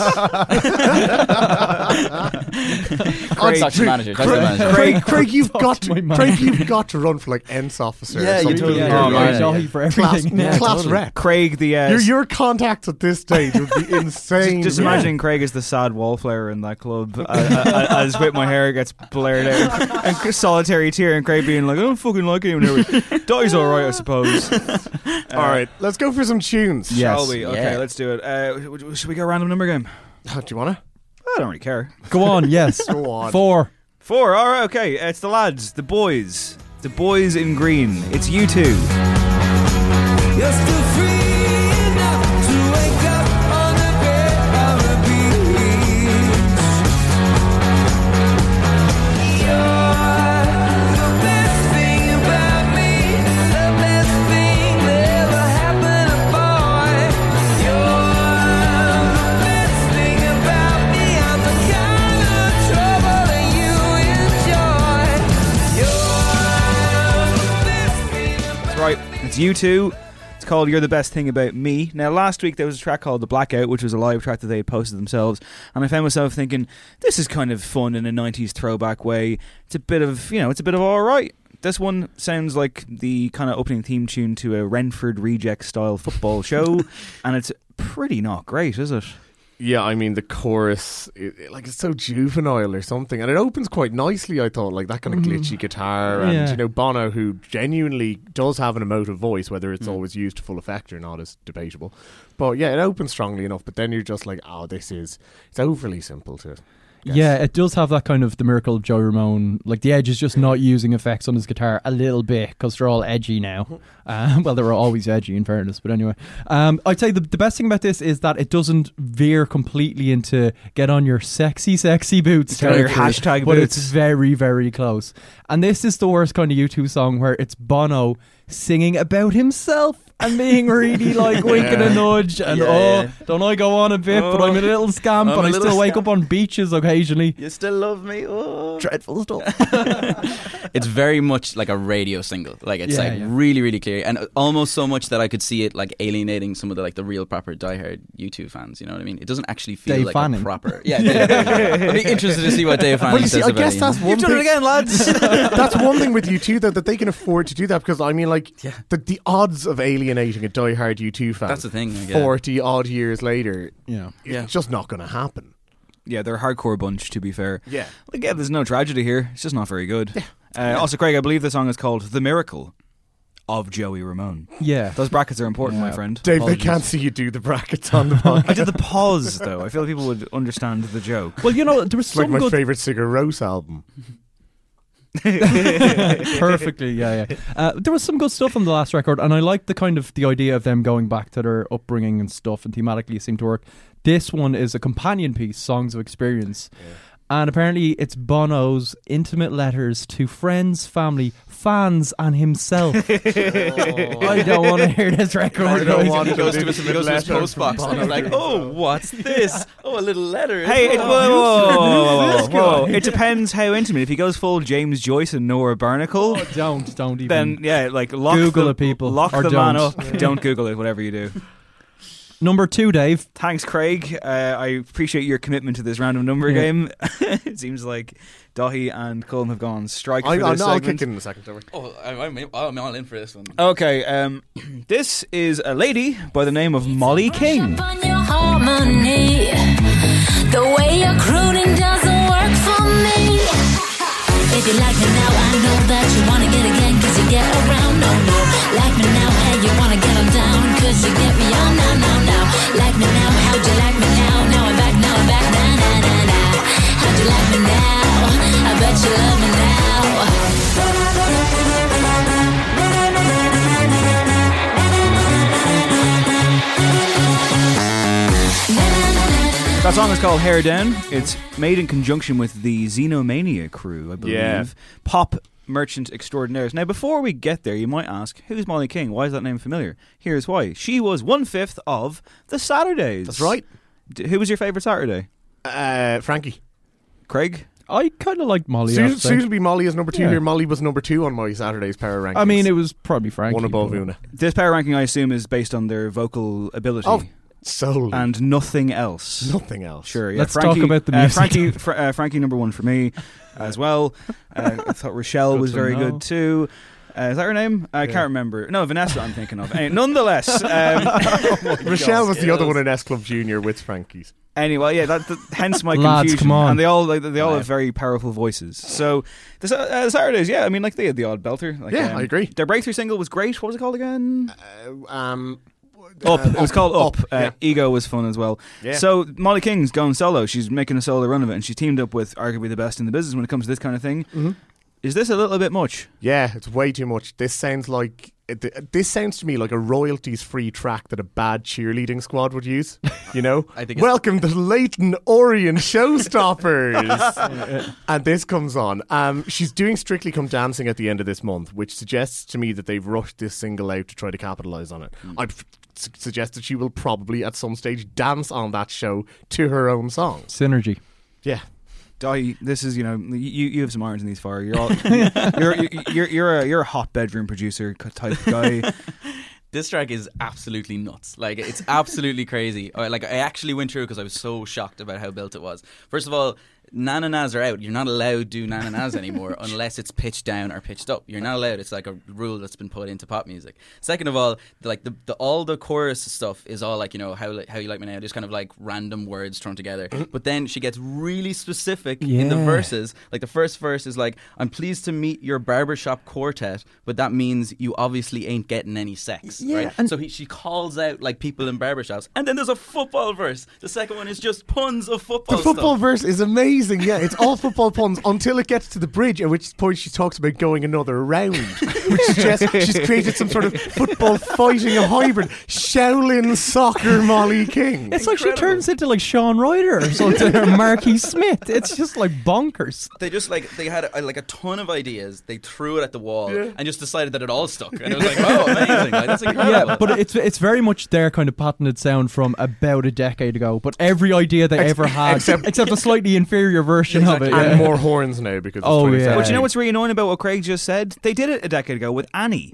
Construction manager. Craig, you've got to run for like ENS officer. Yeah, you totally for everything. Class rep. Craig, your contacts at this stage would be insane. Just imagining Craig as the sad wallflower in that club as With My Hair gets blared out and solitary tear, and Craig being like, I don't fucking like him. Dotty's alright, I suppose. Alright, let's go for some tunes. Yes. Shall we? Okay, let's do it. Should we go random number game? Do you want to? I don't really care. Go on, yes. Go on. 4. Alright, okay. It's the lads, the boys. The boys in green. It's you two. You're still free enough to wake up on the bed of the beach. You're the best thing about me, the best thing that ever happened to boy. You're the best thing about me, I'm the kind of trouble that you enjoy. You're the best thing about That's right. It's you two. Called You're the Best Thing About Me. Now, last week there was a track called The Blackout, which was a live track that they had posted themselves, and I found myself thinking, this is kind of fun in a 90s throwback way. It's a bit of alright. This one sounds like the kind of opening theme tune to a Renford Reject style football show, and it's pretty not great, is it? Yeah, I mean the chorus, it's so juvenile or something, and it opens quite nicely. I thought, like that kind of glitchy guitar, and Bono, who genuinely does have an emotive voice, whether it's always used to full effect or not is debatable. But yeah, it opens strongly enough. But then you're just like, oh, it's overly simple to. Yeah, it does have that kind of the miracle of Joey Ramone. Like the Edge is just not using effects on his guitar a little bit because they're all edgy now. Well, they were always edgy in fairness, but anyway. I'd say the best thing about this is that it doesn't veer completely into get on your sexy boots. Get on your hashtag but boots. It's very, very close. And this is the worst kind of U2 song where it's Bono singing about himself and being really like winking a nudge and don't I go on a bit, but I'm a little scamp and I still wake up on beaches occasionally. You still love me. Dreadful stuff. It's very much like a radio single. Like it's really, really clear, and almost so much that I could see it like alienating some of the real proper diehard U2 fans. You know what I mean? It doesn't actually feel Dave like Fanning. a proper. Yeah, I'd be interested to see what Dave Fanning says about it. I guess that's one You've done it thing. again, lads. That's one thing with U2 though, that they can afford to do that, because I mean, like the odds of alienating a diehard U2 fan. That's the thing. 40 odd years later. Yeah, it's just not going to happen. Yeah, they're a hardcore bunch, to be fair. Yeah. Again, there's no tragedy here. It's just not very good. Also, Craig, I believe the song is called The Miracle of Joey Ramone. Yeah. Those brackets are important, my friend. Dave, they can't see you do the brackets on the podcast. I did the pause, though. I feel like people would understand the joke. Well, there was some like my good... favourite Sigur Rós album. Perfectly, yeah. There was some good stuff on the last record, and I liked the kind of the idea of them going back to their upbringing and stuff, and thematically it seemed to work. This one is a companion piece, Songs of Experience, and apparently it's Bono's intimate letters to friends, family, fans, and himself. I don't want to hear this record. He goes to his post box and he's like, oh, what's this? Oh, a little letter. Hey, whoa. It depends how intimate. If he goes full James Joyce and Nora Barnacle, don't even. Then lock Google it, people. Lock or the don't. man up. Don't Google it. Whatever you do. Number 2, Dave. Thanks, Craig. I appreciate your commitment to this random number game. It seems like Dahi and Colm have gone on strike for this segment. I'll kick in a second. Oh, I'm all in for this one. Okay, this is a lady by the name of Molly King. the way you're crooning doesn't work for me. If you like me now, I know that you wanna get again, cause you get around, no. Like me now, hey, you wanna get on down, cause you get me on, now. Like me now, how'd you like me now? Now I'm back, nah. How'd you like me now? I bet you love me now. That song is called Hair Down. It's made in conjunction with the Xenomania crew, I believe. Yeah. Pop merchant extraordinaires. Now, before we get there, you might ask, who's Molly King? Why is that name familiar? Here's why. She was 1/5 of the Saturdays. That's right. Who was your favourite Saturday? Frankie. Craig? I kind of liked Molly. Soon to be Molly is number 2 here. Molly was number 2 on my Saturday's power rankings. I mean, it was probably Frankie. One above Una. This power ranking, I assume, is based on their vocal ability. Oh, solely. And nothing else. Nothing else. Sure, yeah. Let's Frankie, talk about the music. Frankie number 1 for me as well. I thought Rochelle was very good too. Is that her name? I can't remember. No, Vanessa I'm thinking of. Nonetheless. Rochelle was the other one in S Club Junior with Frankie's. Anyway, yeah, hence my Lads, confusion. come on. And they all have very powerful voices. So the Saturdays, yeah, I mean, like they had the odd belter. Like, I agree. Their breakthrough single was great. What was it called again? Up. It was called Up. Yeah. Ego was fun as well. Yeah. So Molly King's going solo. She's making a solo run of it, and she's teamed up with arguably the best in the business when it comes to this kind of thing. Mm-hmm. Is this a little bit much? Yeah, it's way too much. This sounds to me like a royalties-free track that a bad cheerleading squad would use. You know, I think welcome to Leighton Orient Showstoppers, and this comes on. She's doing Strictly Come Dancing at the end of this month, which suggests to me that they've rushed this single out to try to capitalise on it. I'd suggest that she will probably at some stage dance on that show to her own song. Synergy. Yeah. This is, you have some irons in these fire. You're all you're a hot bedroom producer type guy. This track is absolutely nuts. Like, it's absolutely crazy. Like, I actually went through because I was so shocked about how built it was. First of all, na-na-nas are out. You're not allowed to do na-na-nas anymore unless it's pitched down or pitched up. You're not allowed. It's like a rule that's been put into pop music. Second of all, like all the chorus stuff is all like, how you like me now, just kind of like random words thrown together. But then she gets really specific in the verses. Like the first verse is like, I'm pleased to meet your barbershop quartet, but that means you obviously ain't getting any sex. Yeah, right? So she calls out like people in barbershops. And then there's a football verse. The second one is just puns of football The football stuff. verse is amazing. Yeah, it's all football puns until it gets to the bridge, at which point she talks about going another round, which suggests she's created some sort of football fighting a hybrid. Shaolin soccer Molly King. It's like she turns into like Sean Ryder or something, or Marquis Smith. It's just like bonkers. They just they had a ton of ideas. They threw it at the wall and just decided that it all stuck. And it was like, oh, amazing! Like, that's incredible. Yeah, but it's very much their kind of patented sound from about a decade ago. But every idea they ever had, except a slightly inferior version of it, and more horns now because it's 27. But you know what's really annoying about what Craig just said? They did it a decade ago with Annie.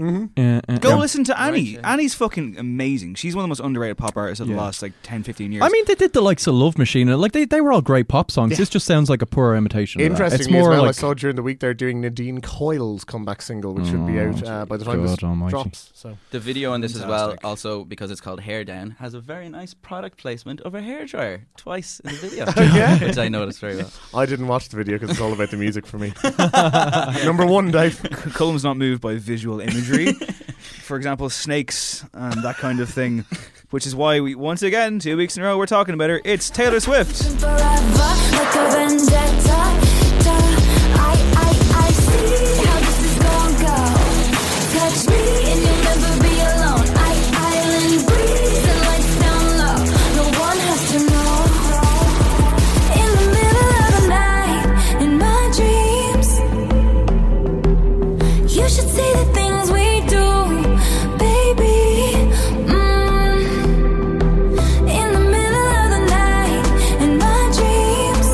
Go listen to Annie. Right, Annie's fucking amazing. She's one of the most underrated pop artists of the last 10, 15 years. I mean, they did the likes of Love Machine, and like they were all great pop songs. This just sounds like a poor imitation. Interestingly, it's more as well, like, I saw during the week they're doing Nadine Coyle's comeback single, which should be out by the time this drops. So the video on this as well, also because it's called Hair Down, has a very nice product placement of a hairdryer twice in the video, which I noticed very well. I didn't watch the video because it's all about the music for me. Number 1, Dave. Cullum's not moved by visual imagery. For example, snakes and that kind of thing. Which is why we, once again, 2 weeks in a row, we're talking about her. It's Taylor Swift. I see how this is gonna go. Touch me and you'll never be alone. Island breeze and lights down low. No one has to know. In the middle of the night, in my dreams, you should see the things we do, baby. In the middle of the night, in my dreams,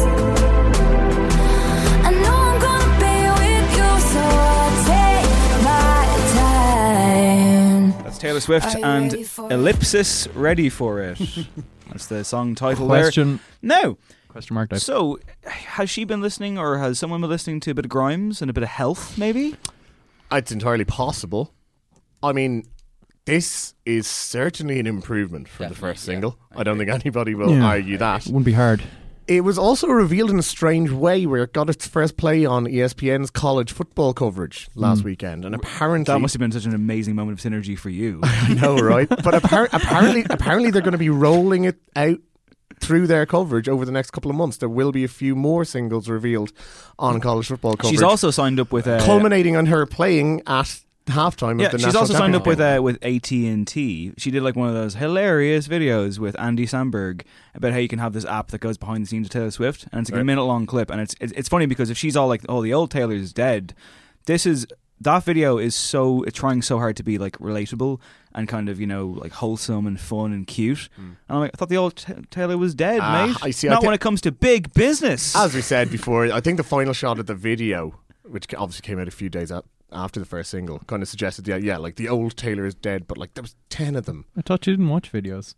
I know I'm gonna be with you, so I'll take my time. That's Taylor Swift and Ellipsis, Ready for It. That's the song title Question. there. No. Question mark, Dave. So, has she been listening, or has someone been listening to a bit of Grimes and a bit of Health, maybe? It's entirely possible. I mean, this is certainly an improvement from the first single. I don't think anybody will argue that. It wouldn't be hard. It was also revealed in a strange way where it got its first play on ESPN's college football coverage last weekend. And apparently... That must have been such an amazing moment of synergy for you. I know, right? But apparently they're going to be rolling it out through their coverage over the next couple of months. There will be a few more singles revealed on college football coverage. She's also signed up with... culminating on her playing at halftime of the national she's also signed up championship. with AT&T. She did like one of those hilarious videos with Andy Samberg about how you can have this app that goes behind the scenes of Taylor Swift, and it's like a minute long clip, and it's funny because if she's all like, oh, the old Taylor's dead, that video is trying so hard to be like relatable, and kind of, you know, like wholesome and fun and cute. And I'm like, I thought the old Taylor was dead, mate. I see. Not when it comes to big business. As we said before, I think the final shot of the video, which obviously came out a few days after the first single, kind of suggested, like the old Taylor is dead, but like there was 10 of them. I thought you didn't watch videos.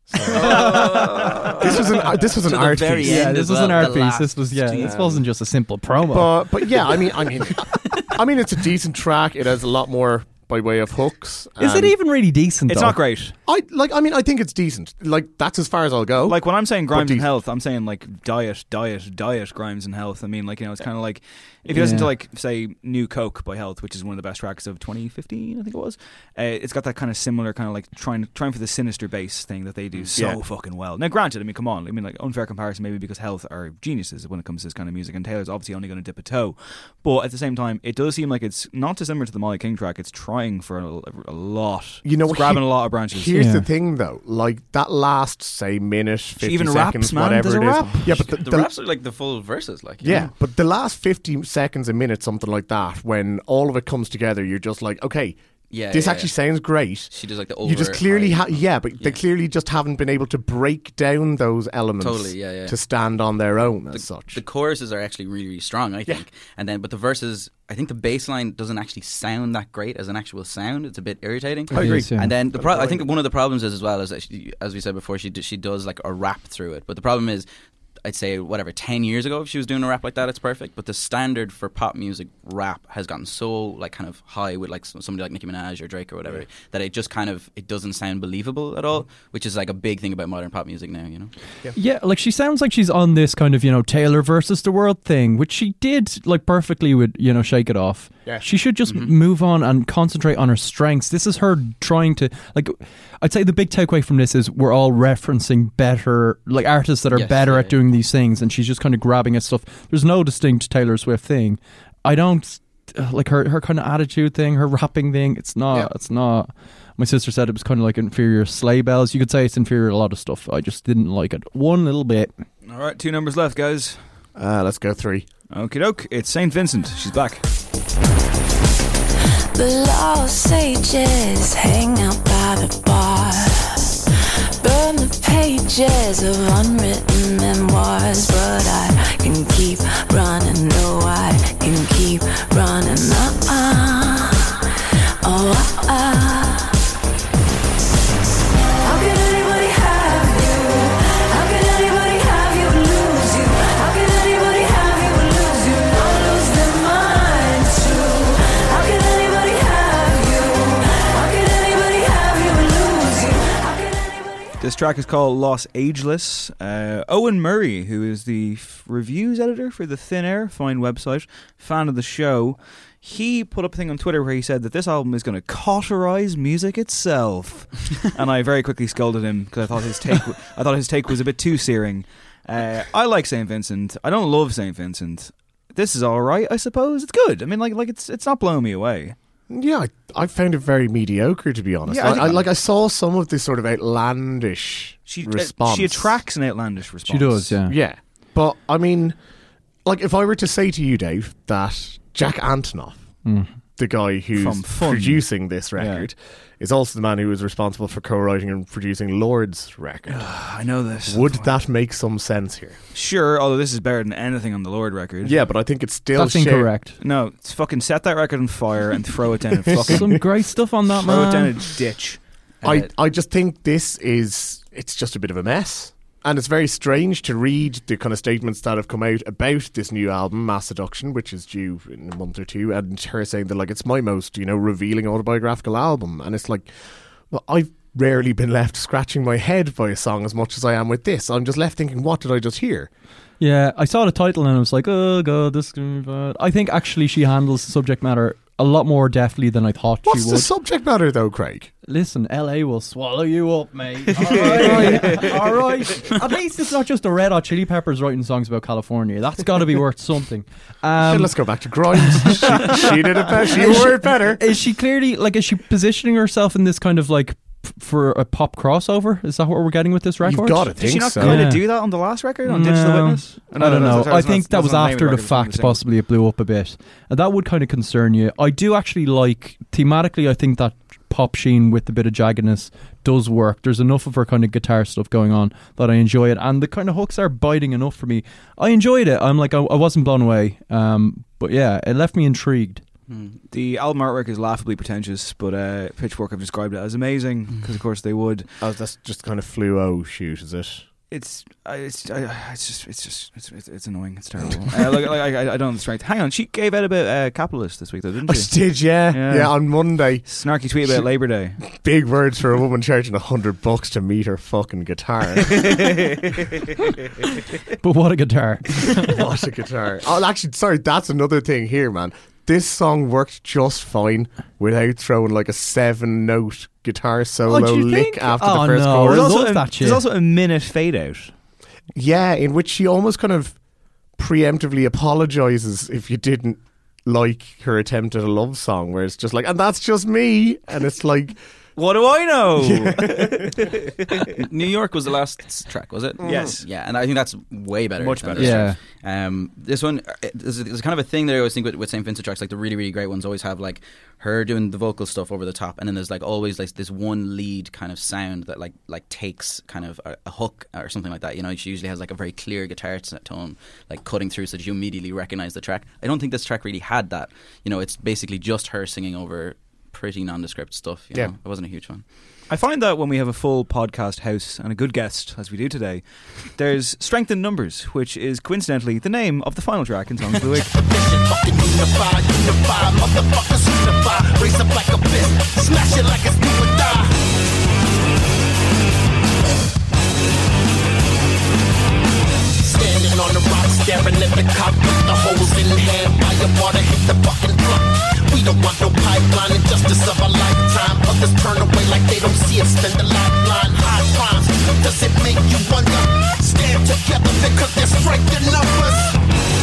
This was an art piece. Yeah, this was an art piece. This was this wasn't just a simple promo. But yeah, I mean, it's a decent track. It has a lot more by way of hooks. Is it even really decent? It's though? not great. I think it's decent. Like, that's as far as I'll go. Like, when I'm saying Grimes and Health, I'm saying like diet Grimes and Health. I mean, like, you know, it's kind of like if you listen to, like, say, New Coke by Health, which is one of the best tracks of 2015, I think it was. It's got that kind of similar kind of like trying for the sinister bass thing that they do so fucking well. Now, granted, I mean, come on, I mean, like, unfair comparison maybe because Health are geniuses when it comes to this kind of music, and Taylor's obviously only going to dip a toe. But at the same time, it does seem like it's not dissimilar to the Molly King track. It's trying for a lot. You know, it's grabbing a lot of branches. Here's the thing, though, like that last, say, minute, 50 she even seconds, raps, man. whatever Does it a is. rap? Yeah, but the raps are like the full verses, like, you know? But the last 50 seconds, a minute, something like that, when all of it comes together, you're just like, okay, this actually sounds great. She does like the you just clearly they clearly just haven't been able to break down those elements to stand on their own as such. The choruses are actually really, really strong, I think. But the verses, I think the bass line doesn't actually sound that great as an actual sound. It's a bit irritating. I agree. And then I think one of the problems is, as well, is that as we said before, she does like a rap through it. But the problem is, I'd say, 10 years ago, if she was doing a rap like that, it's perfect. But the standard for pop music rap has gotten so, like, kind of high with, like, somebody like Nicki Minaj or Drake or whatever, that it just kind of, it doesn't sound believable at all, which is, like, a big thing about modern pop music now, you know? Yeah, like, she sounds like she's on this kind of, you know, Taylor versus the world thing, which she did, like, perfectly with, you know, Shake It Off. Yeah. She should just move on and concentrate on her strengths. This is her trying to, like, I'd say the big takeaway from this is we're all referencing better, like, artists that are better at doing these things, and she's just kind of grabbing at stuff. There's no distinct Taylor Swift thing. I don't like her kind of attitude thing, her rapping thing. It's not. My sister said it was kind of like inferior Sleigh Bells. You could say it's inferior a lot of stuff. I just didn't like it one little bit. All right, 2 numbers left, guys. Let's go 3. Okie doke. It's St. Vincent. She's back. The lost sages hang out by the bar. Burn the pages of unwritten memoirs, but I can keep running. No, I can keep running. How can anybody have you? How can anybody have you and lose you? How can anybody have you and lose you? Not lose their minds too. How can anybody have you? How can anybody have you and lose you? How can anybody? This track is called Los Ageless. Owen Murray, who is the reviews editor for the Thin Air, fine website, fan of the show, he put up a thing on Twitter where he said that this album is going to cauterize music itself. And I very quickly scolded him because I thought his take was a bit too searing. I like St. Vincent. I don't love St. Vincent. This is all right, I suppose. It's good. I mean, like it's not blowing me away. Yeah, I found it very mediocre, to be honest. Yeah, I saw some of this sort of outlandish response. She attracts an outlandish response. She does, yeah. Yeah, but I mean, like, if I were to say to you, Dave, that Jack Antonoff, the guy who's producing this record, is also the man who was responsible for co-writing and producing Lord's record. I know this. Would that make some sense here? Sure, although this is better than anything on the Lord record. Yeah, but I think it's still That's incorrect. No, it's fucking set that record on fire and throw it down a fucking... Some great stuff on that, man. Throw it down a ditch. I just think it's just a bit of a mess. And it's very strange to read the kind of statements that have come out about this new album, Mass Seduction, which is due in a month or two, and her saying that, like, it's my most, you know, revealing autobiographical album. And it's like, well, I've rarely been left scratching my head by a song as much as I am with this. I'm just left thinking, what did I just hear? Yeah, I saw the title and I was like, oh god, this is going to be bad. I think actually she handles the subject matter a lot more deftly than I thought she would. What's the subject matter though, Craig? Listen, LA will swallow you up, mate. All right. At least it's not just the Red Hot Chili Peppers writing songs about California. That's got to be worth something. Let's go back to Grimes. she did it better. She wrote it better. Is she clearly, like, is she positioning herself in this kind of, like, for a pop crossover? Is that what we're getting with this record? You've got to Did think she not so. kind of do that on the last record, on Digital Witness? I don't know. I think that was after the fact. Possibly it blew up a bit, and that would kind of concern you. I do actually like thematically. I think that pop sheen with a bit of jaggedness does work. There's enough of her kind of guitar stuff going on that I enjoy it, and the kind of hooks are biting enough for me. I enjoyed it. I'm like, I wasn't blown away, but yeah, it left me intrigued. The album artwork is laughably pretentious, but Pitchfork have described it as amazing because, of course, they would. Oh, that's just kind of fluo shoot, is it? It's annoying. It's terrible. I don't have the strength. Hang on, she gave out about Capitalist this week, though, didn't she? I did, yeah, on Monday. Snarky tweet about Labor Day. Big words for a woman charging $100 to meet her fucking guitar. But what a guitar! What a guitar! Oh, actually, sorry, that's another thing here, man. This song worked just fine without throwing like a 7-note guitar solo lick after the first chorus. There's also a minute fade out. Yeah, in which she almost kind of preemptively apologises if you didn't like her attempt at a love song, where it's just like, and that's just me, and it's like, what do I know? New York was the last track, was it? Yes. Yeah, and I think that's way better. Much better. Yeah. This one, there's kind of a thing that I always think with St. Vincent tracks, like the really, really great ones always have like her doing the vocal stuff over the top, and then there's like always like this one lead kind of sound that like takes kind of a hook or something like that. You know, she usually has like a very clear guitar tone like cutting through so that you immediately recognize the track. I don't think this track really had that. You know, it's basically just her singing over pretty nondescript stuff. You know? I wasn't a huge fan. I find that when we have a full podcast house and a good guest, as we do today, there's strength in numbers, which is coincidentally the name of the final track in Songs of the Week. Standing on the rock, staring at the cop with the holes in hand. Fire water hit the fucking truck. We don't want no pipeline, injustice of a lifetime. Others turn away like they don't see it, spend a lifeline. High crimes, does it make you wonder? Stand together because there's strength in numbers.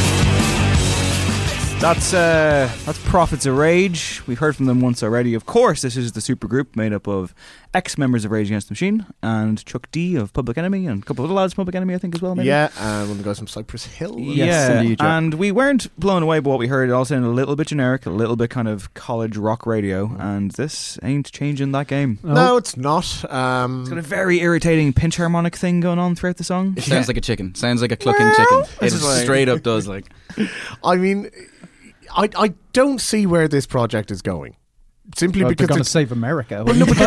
That's Prophets of Rage. We've heard from them once already. Of course, this is the supergroup made up of ex-members of Rage Against the Machine and Chuck D of Public Enemy and a couple of other lads from Public Enemy, I think, as well. Maybe. Yeah, one of the guys from Cypress Hill. Yes, indeed, yeah. And we weren't blown away by what we heard. It all sounded a little bit generic, a little bit kind of college rock radio, and this ain't changing that game. No, it's not. It's got a very irritating pinch harmonic thing going on throughout the song. It sounds like a chicken. Sounds like a clucking chicken. It straight up does. Like, I mean, I don't see where this project is going. Simply because they're going to save America. Well, no, but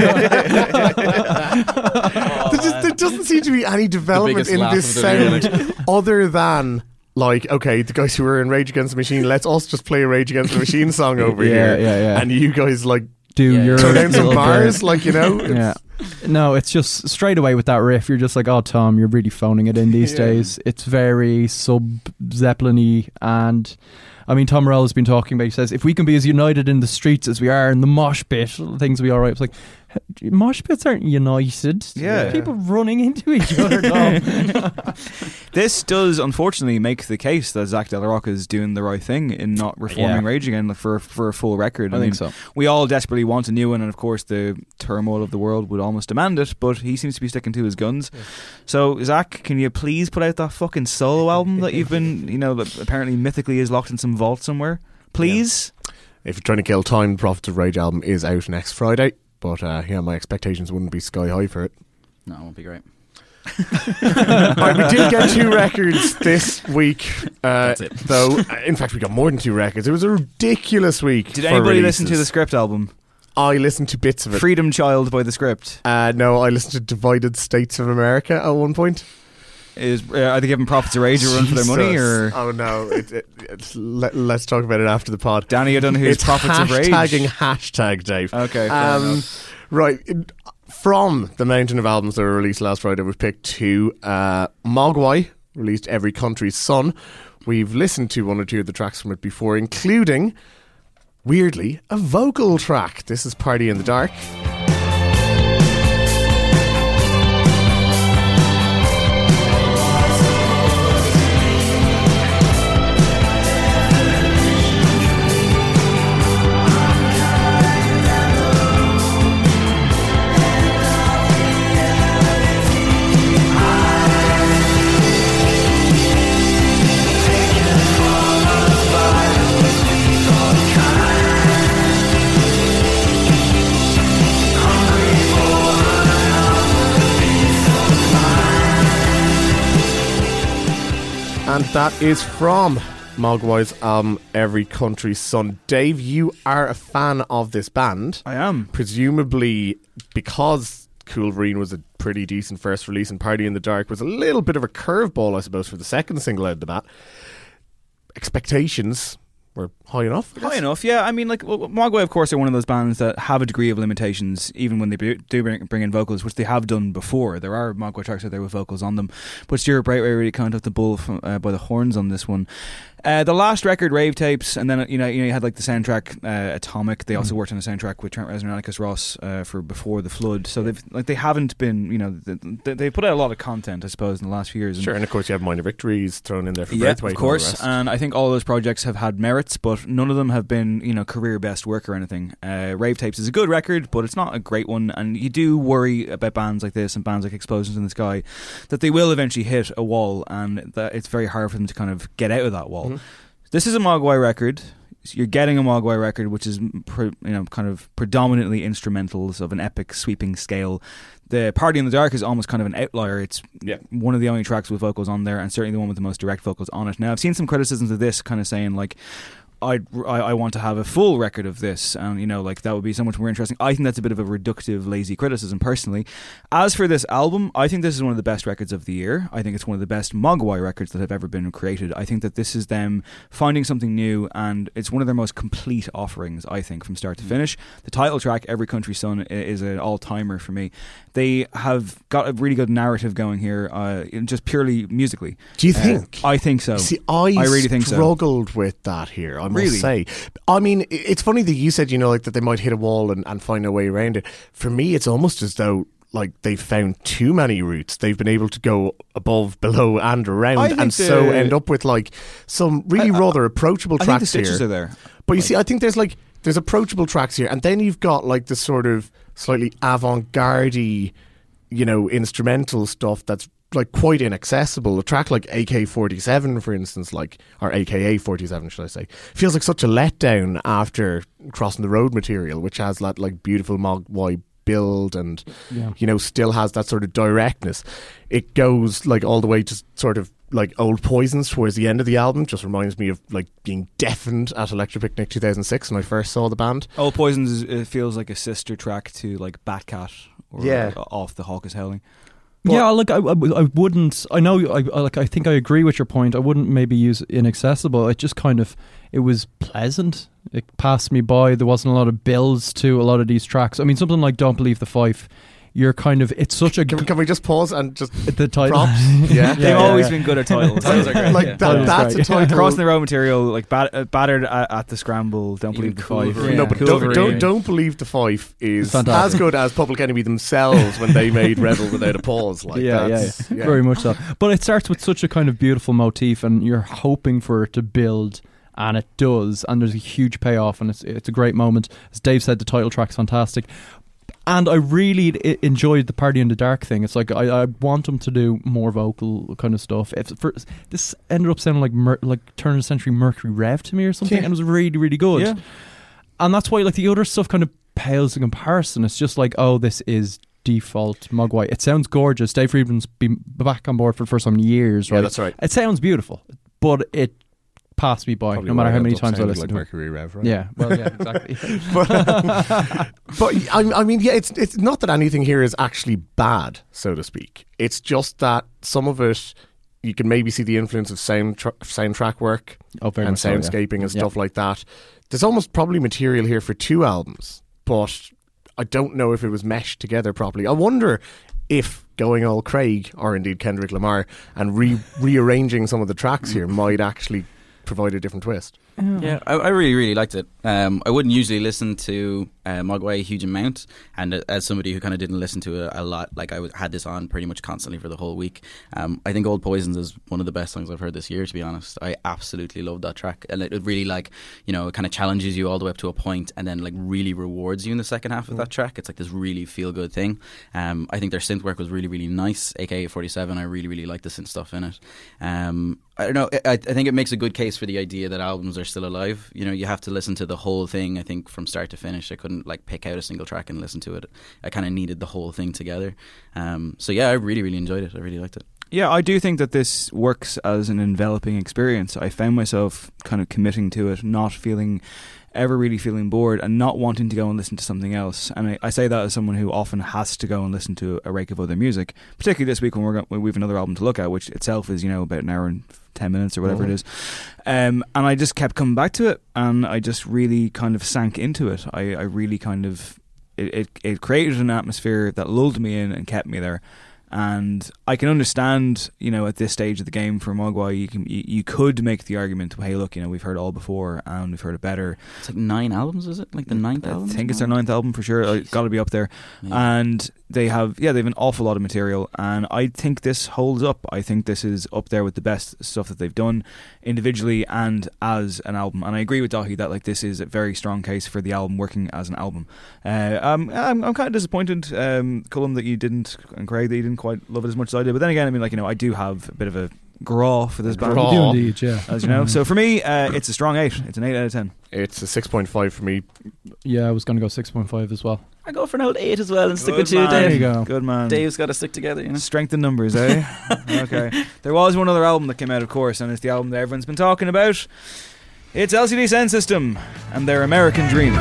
there doesn't seem to be any development in this sound other than like, okay, the guys who were in Rage Against the Machine, let's us just play a Rage Against the Machine song over here. Yeah. And you guys like your turn down some bars, bit. like, you know. Yeah. No, it's just straight away with that riff. You're just like, oh, Tom, you're really phoning it in these days. It's very sub-Zeppelin-y, and I mean, Tom Morello has been talking about, he says, if we can be as united in the streets as we are in the mosh pit, things will be alright. It's like, mosh pits aren't united. Yeah. People running into each other, Tom. This does, unfortunately, make the case that Zach De La Rocca is doing the right thing in not reforming Rage Again for a full record. I think so. We all desperately want a new one, and of course the turmoil of the world would almost demand it, but he seems to be sticking to his guns. Yeah. So, Zach, can you please put out that fucking solo album that you've been, that apparently mythically is locked in some vault somewhere? Please? Yeah. If you're trying to kill time, the Prophets of Rage album is out next Friday. But my expectations wouldn't be sky high for it. No, it won't be great. Right, we did get 2 records this week. That's it. Though, in fact, we got more than 2 records. It was a ridiculous week. Did anybody listen to the Script album? I listened to bits of it. Freedom Child by the Script. No, I listened to Divided States of America at one point. Are they giving Prophets of Rage a run for their money? Or? Oh no, let's talk about it after the pod. Danny O'Donoghue's Prophets of Rage. Hashtag Dave. Okay, right. From the mountain of albums that were released last Friday, we've picked 2. Mogwai released Every Country's Son. We've listened to 1 or 2 of the tracks from it before, including, weirdly, a vocal track. This is Party in the Dark. That is from Mogwai's album Every Country's Son. Dave, you are a fan of this band. I am. Presumably because Coolverine was a pretty decent first release and Party in the Dark was a little bit of a curveball, I suppose, for the second single out of the bat. Expectations were high enough? High enough, yeah. I mean, like, Mogwai, of course, are one of those bands that have a degree of limitations, even when they do bring in vocals, which they have done before. There are Mogwai tracks out there with vocals on them. But Stuart Brightway really kind of took the bull by the horns on this one. The last record, Rave Tapes, and then you had like the soundtrack Atomic. They also worked on the soundtrack with Trent Reznor and Atticus Ross for Before the Flood. So they haven't been, they put out a lot of content, I suppose, in the last few years. Sure, and of course you have Minor Victories thrown in there for yeah, Braithwaite. Of course, and I think all those projects have had merits, but none of them have been career best work or anything. Rave Tapes is a good record, but it's not a great one, and you do worry about bands like this and bands like Explosions in the Sky that they will eventually hit a wall, and that it's very hard for them to kind of get out of that wall. This is a Mogwai record. You're getting a Mogwai record which is kind of predominantly instrumentals of an epic sweeping scale. The Party in the Dark is almost kind of an outlier. It's one of the only tracks with vocals on there, and certainly the one with the most direct vocals on it. Now I've seen some criticisms of this kind of saying like, I want to have a full record of this, and that would be so much more interesting. I think that's a bit of a reductive, lazy criticism personally. As for this album, I think this is one of the best records of the year. I think it's one of the best Mogwai records that have ever been created. I think that this is them finding something new, and it's one of their most complete offerings, I think, from start to finish. The title track, Every Country's Son, is an all-timer for me. They have got a really good narrative going here, just purely musically. Do you think? I think so. See, I really think so. Struggled with that here, I must say. I mean, it's funny that you said, that they might hit a wall and find a way around it. For me, it's almost as though like they've found too many routes. They've been able to go above, below and around, and so end up with like some really rather approachable tracks I think the stitches here. Are there. But you see, I think there's approachable tracks here, and then you've got like the sort of slightly avant-garde-y, instrumental stuff that's like quite inaccessible. A track like AK-47, for instance, or AKA-47, should I say, feels like such a letdown after Crossing the Road material, which has that like beautiful Mogwai build and still has that sort of directness. It goes like all the way to sort of like Old Poisons towards the end of the album. Just reminds me of like being deafened at Electric Picnic 2006 when I first saw the band. Old Poisons it feels like a sister track to like Batcat or Off the Hawk is Howling. But yeah, like I wouldn't. I know. I think I agree with your point. I wouldn't maybe use inaccessible. It just kind of it was pleasant. It passed me by. There wasn't a lot of builds to a lot of these tracks. I mean, something like Don't Believe the Fife. You're kind of. It's such a. Can we just pause and just the title? Props? Yeah, they've always been good at titles. Titles are great. Like that's a title. Crossing the Road material, like battered at the scramble. Don't Believe the Fife. No, but don't Believe the Fife is as good as Public Enemy themselves when they made Rebel Without a Pause. Like very much so. But it starts with such a kind of beautiful motif, and you're hoping for it to build. And it does, and there's a huge payoff, and it's a great moment. As Dave said, the title track's fantastic. And I really enjoyed the Party in the Dark thing. It's like I want them to do more vocal kind of stuff. This ended up sounding like turn of the century Mercury Rev to me or something, and it was really, really good. Yeah. And that's why like the other stuff kind of pales in comparison. It's just like, oh, this is default Mogwai. It sounds gorgeous. Dave Friedman's been back on board for the first time in years, right? Yeah, that's right. It sounds beautiful, but it passed me by. Probably no matter how many times I listened like to Mercury Rev, right? Yeah, well, yeah, exactly. but I mean, yeah, it's not that anything here is actually bad, so to speak. It's just that some of it, you can maybe see the influence of soundtrack work and soundscaping and stuff like that. There's almost probably material here for 2 albums, but I don't know if it was meshed together properly. I wonder if going all Craig, or indeed Kendrick Lamar, and rearranging some of the tracks here might actually provide a different twist. Yeah, I really, really liked it. I wouldn't usually listen to Mogwai a huge amount, and as somebody who kind of didn't listen to it a lot, like I had this on pretty much constantly for the whole week. I think Old Poisons is one of the best songs I've heard this year, to be honest. I absolutely love that track, and it really it kind of challenges you all the way up to a point, and then like really rewards you in the second half of that track. It's like this really feel good thing. I think their synth work was really, really nice. AK-47, I really, really like the synth stuff in it. I don't know. I think it makes a good case for the idea that albums are still alive. You have to listen to the whole thing. I think from start to finish, I couldn't like pick out a single track and listen to it. I kind of needed the whole thing together. So yeah, I really, really enjoyed it. I really liked it. Yeah, I do think that this works as an enveloping experience. I found myself kind of committing to it, not ever really feeling bored and not wanting to go and listen to something else. And I say that as someone who often has to go and listen to a rake of other music, particularly this week when we have another album to look at, which itself is, about an hour and 10 minutes or whatever it is. And I just kept coming back to it, and I just really kind of sank into it. I really kind of... It created an atmosphere that lulled me in and kept me there. And I can understand, at this stage of the game for Mogwai, you could make the argument, hey, look, we've heard it all before and we've heard it better. It's like 9 albums, is it? Like the 9th album? I think it's their 9th album for sure. It's got to be up there. Yeah. And they have an awful lot of material, and I think this holds up. I think this is up there with the best stuff that they've done individually and as an album. And I agree with Dahi that this is a very strong case for the album working as an album. I'm kind of disappointed, Colm, that you didn't, and Craig, that you didn't quite love it as much as I did. But then again, I do have a bit of a graw for this band. You do indeed, yeah. As you know. So for me, it's a strong 8. It's an 8 out of 10. It's a 6.5 for me. Yeah, I was going to go 6.5 as well. I go for an old 8 as well and stick Good with you, man. Dave. There you go. Good man. Dave's got to stick together, Strength in numbers, eh? Okay. There was one other album that came out, of course, and it's the album that everyone's been talking about. It's LCD Sound System and their American Dream.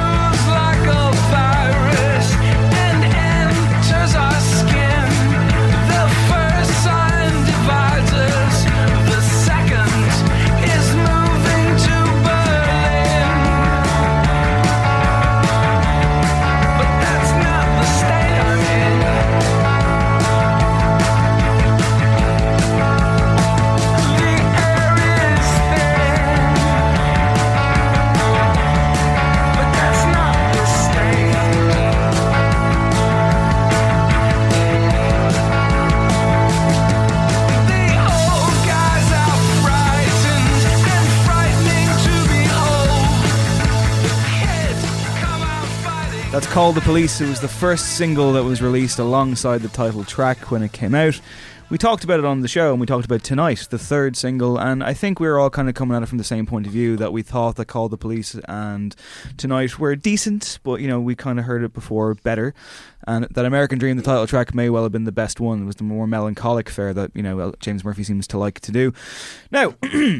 That's Call the Police. It was the first single that was released alongside the title track when it came out. We talked about it on the show, and we talked about Tonight, the third single, and I think we were all kind of coming at it from the same point of view, that we thought that Call the Police and Tonight were decent, but we kind of heard it before better, and that American Dream, the title track, may well have been the best one. It was the more melancholic fare that James Murphy seems to like to do. Now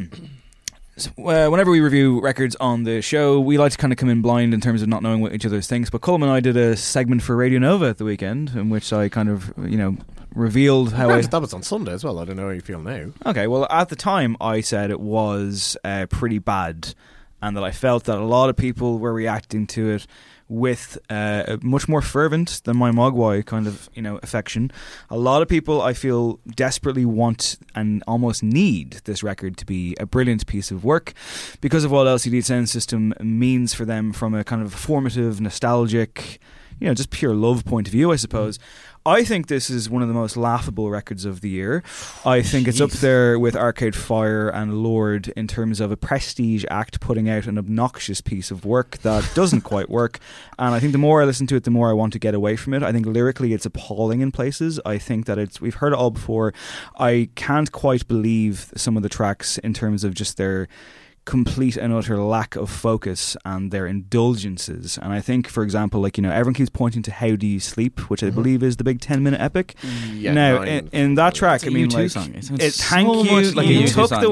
whenever we review records on the show, we like to kind of come in blind in terms of not knowing what each other thinks. But Colm and I did a segment for Radio Nova at the weekend in which I kind of, revealed how that was on Sunday as well. I don't know how you feel now. Okay, well, at the time I said it was pretty bad, and that I felt that a lot of people were reacting to it with much more fervent than my Mogwai kind of affection. A lot of people, I feel, desperately want and almost need this record to be a brilliant piece of work because of what LCD Sound System means for them from a kind of formative, nostalgic, just pure love point of view, I suppose. I think this is one of the most laughable records of the year. I think it's up there with Arcade Fire and Lord in terms of a prestige act putting out an obnoxious piece of work that doesn't quite work. And I think the more I listen to it, the more I want to get away from it. I think lyrically it's appalling in places. I think that we've heard it all before. I can't quite believe some of the tracks in terms of just their complete and utter lack of focus and their indulgences. And I think, for example, everyone keeps pointing to How Do You Sleep, which I believe is the big 10-minute epic. Yeah, now, in that track, it's a U2 song. Thank you. You took the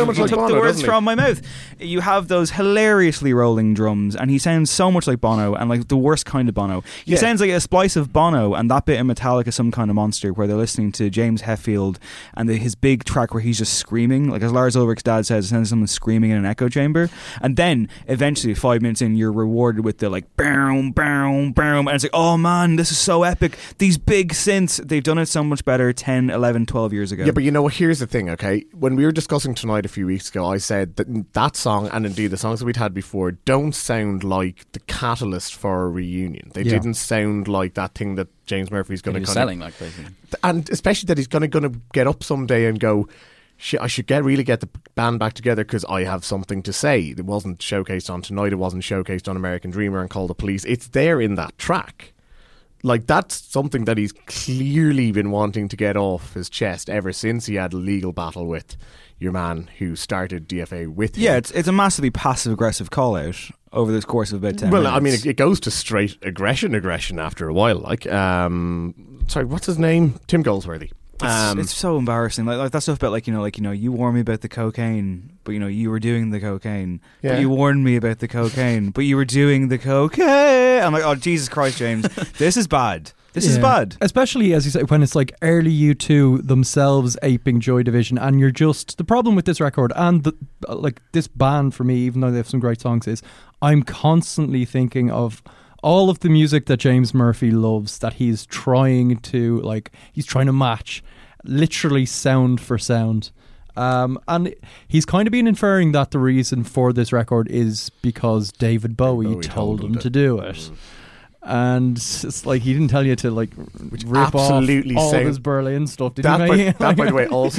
words from my mouth. You have those hilariously rolling drums, and he sounds so much like Bono, and like the worst kind of Bono. He sounds like a splice of Bono, and that bit in Metallica, Some Kind of Monster, where they're listening to James Hetfield and his big track where he's just screaming, like as Lars Ulrich's dad says, it sounds like someone screaming in an echo chamber. And then eventually 5 minutes in, you're rewarded with the boom, boom, boom, and it's like, oh man, this is so epic. These big synths, they've done it so much better 10, 11, 12 years ago. Yeah, but here's the thing, okay? When we were discussing Tonight a few weeks ago, I said that song, and indeed the songs that we'd had before, don't sound like the catalyst for a reunion. They didn't sound like that thing that James Murphy's going to selling like, basically. And especially that he's going to get up someday and go, I should really get the band back together because I have something to say. It wasn't showcased on Tonight. It wasn't showcased on American Dreamer and Call the Police. It's there in that track. Like, that's something that he's clearly been wanting to get off his chest ever since he had a legal battle with your man who started DFA with him. Yeah, it's a massively passive-aggressive call-out over this course of about 10 minutes. Well, I mean, it goes to straight aggression after a while. Like, sorry, what's his name? Tim Goldsworthy. It's so embarrassing. Like that stuff about you warned me about the cocaine, but you were doing the cocaine. Yeah. But you warned me about the cocaine, but you were doing the cocaine. I'm like, oh Jesus Christ, James, this is bad. This is bad. Especially, as you say, when it's like early U2 themselves aping Joy Division, and you're just... The problem with this record and this band for me, even though they have some great songs, is I'm constantly thinking of all of the music that James Murphy loves that he's trying to match, literally sound for sound. And he's kind of been inferring that the reason for this record is because David Bowie told him to do it. And it's like he didn't tell you to rip off all his Berlin stuff. Did he? That by the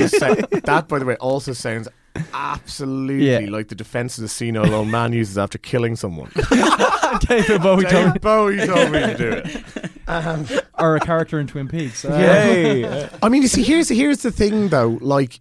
way also sounds absolutely like the defense of the scene a lone man uses after killing someone. David Bowie told me to do it. Or a character in Twin Peaks. I mean, you see, here's the thing though. Like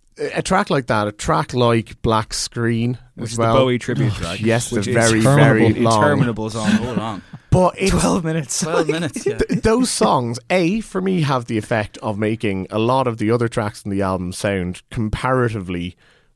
a track like that, a track like Black Screen, which as well. is the Bowie tribute track. Yes, which the very very long, interminable song. Hold on. But it's 12 minutes. 12 minutes. Yeah. Those songs, for me, have the effect of making a lot of the other tracks in the album sound comparatively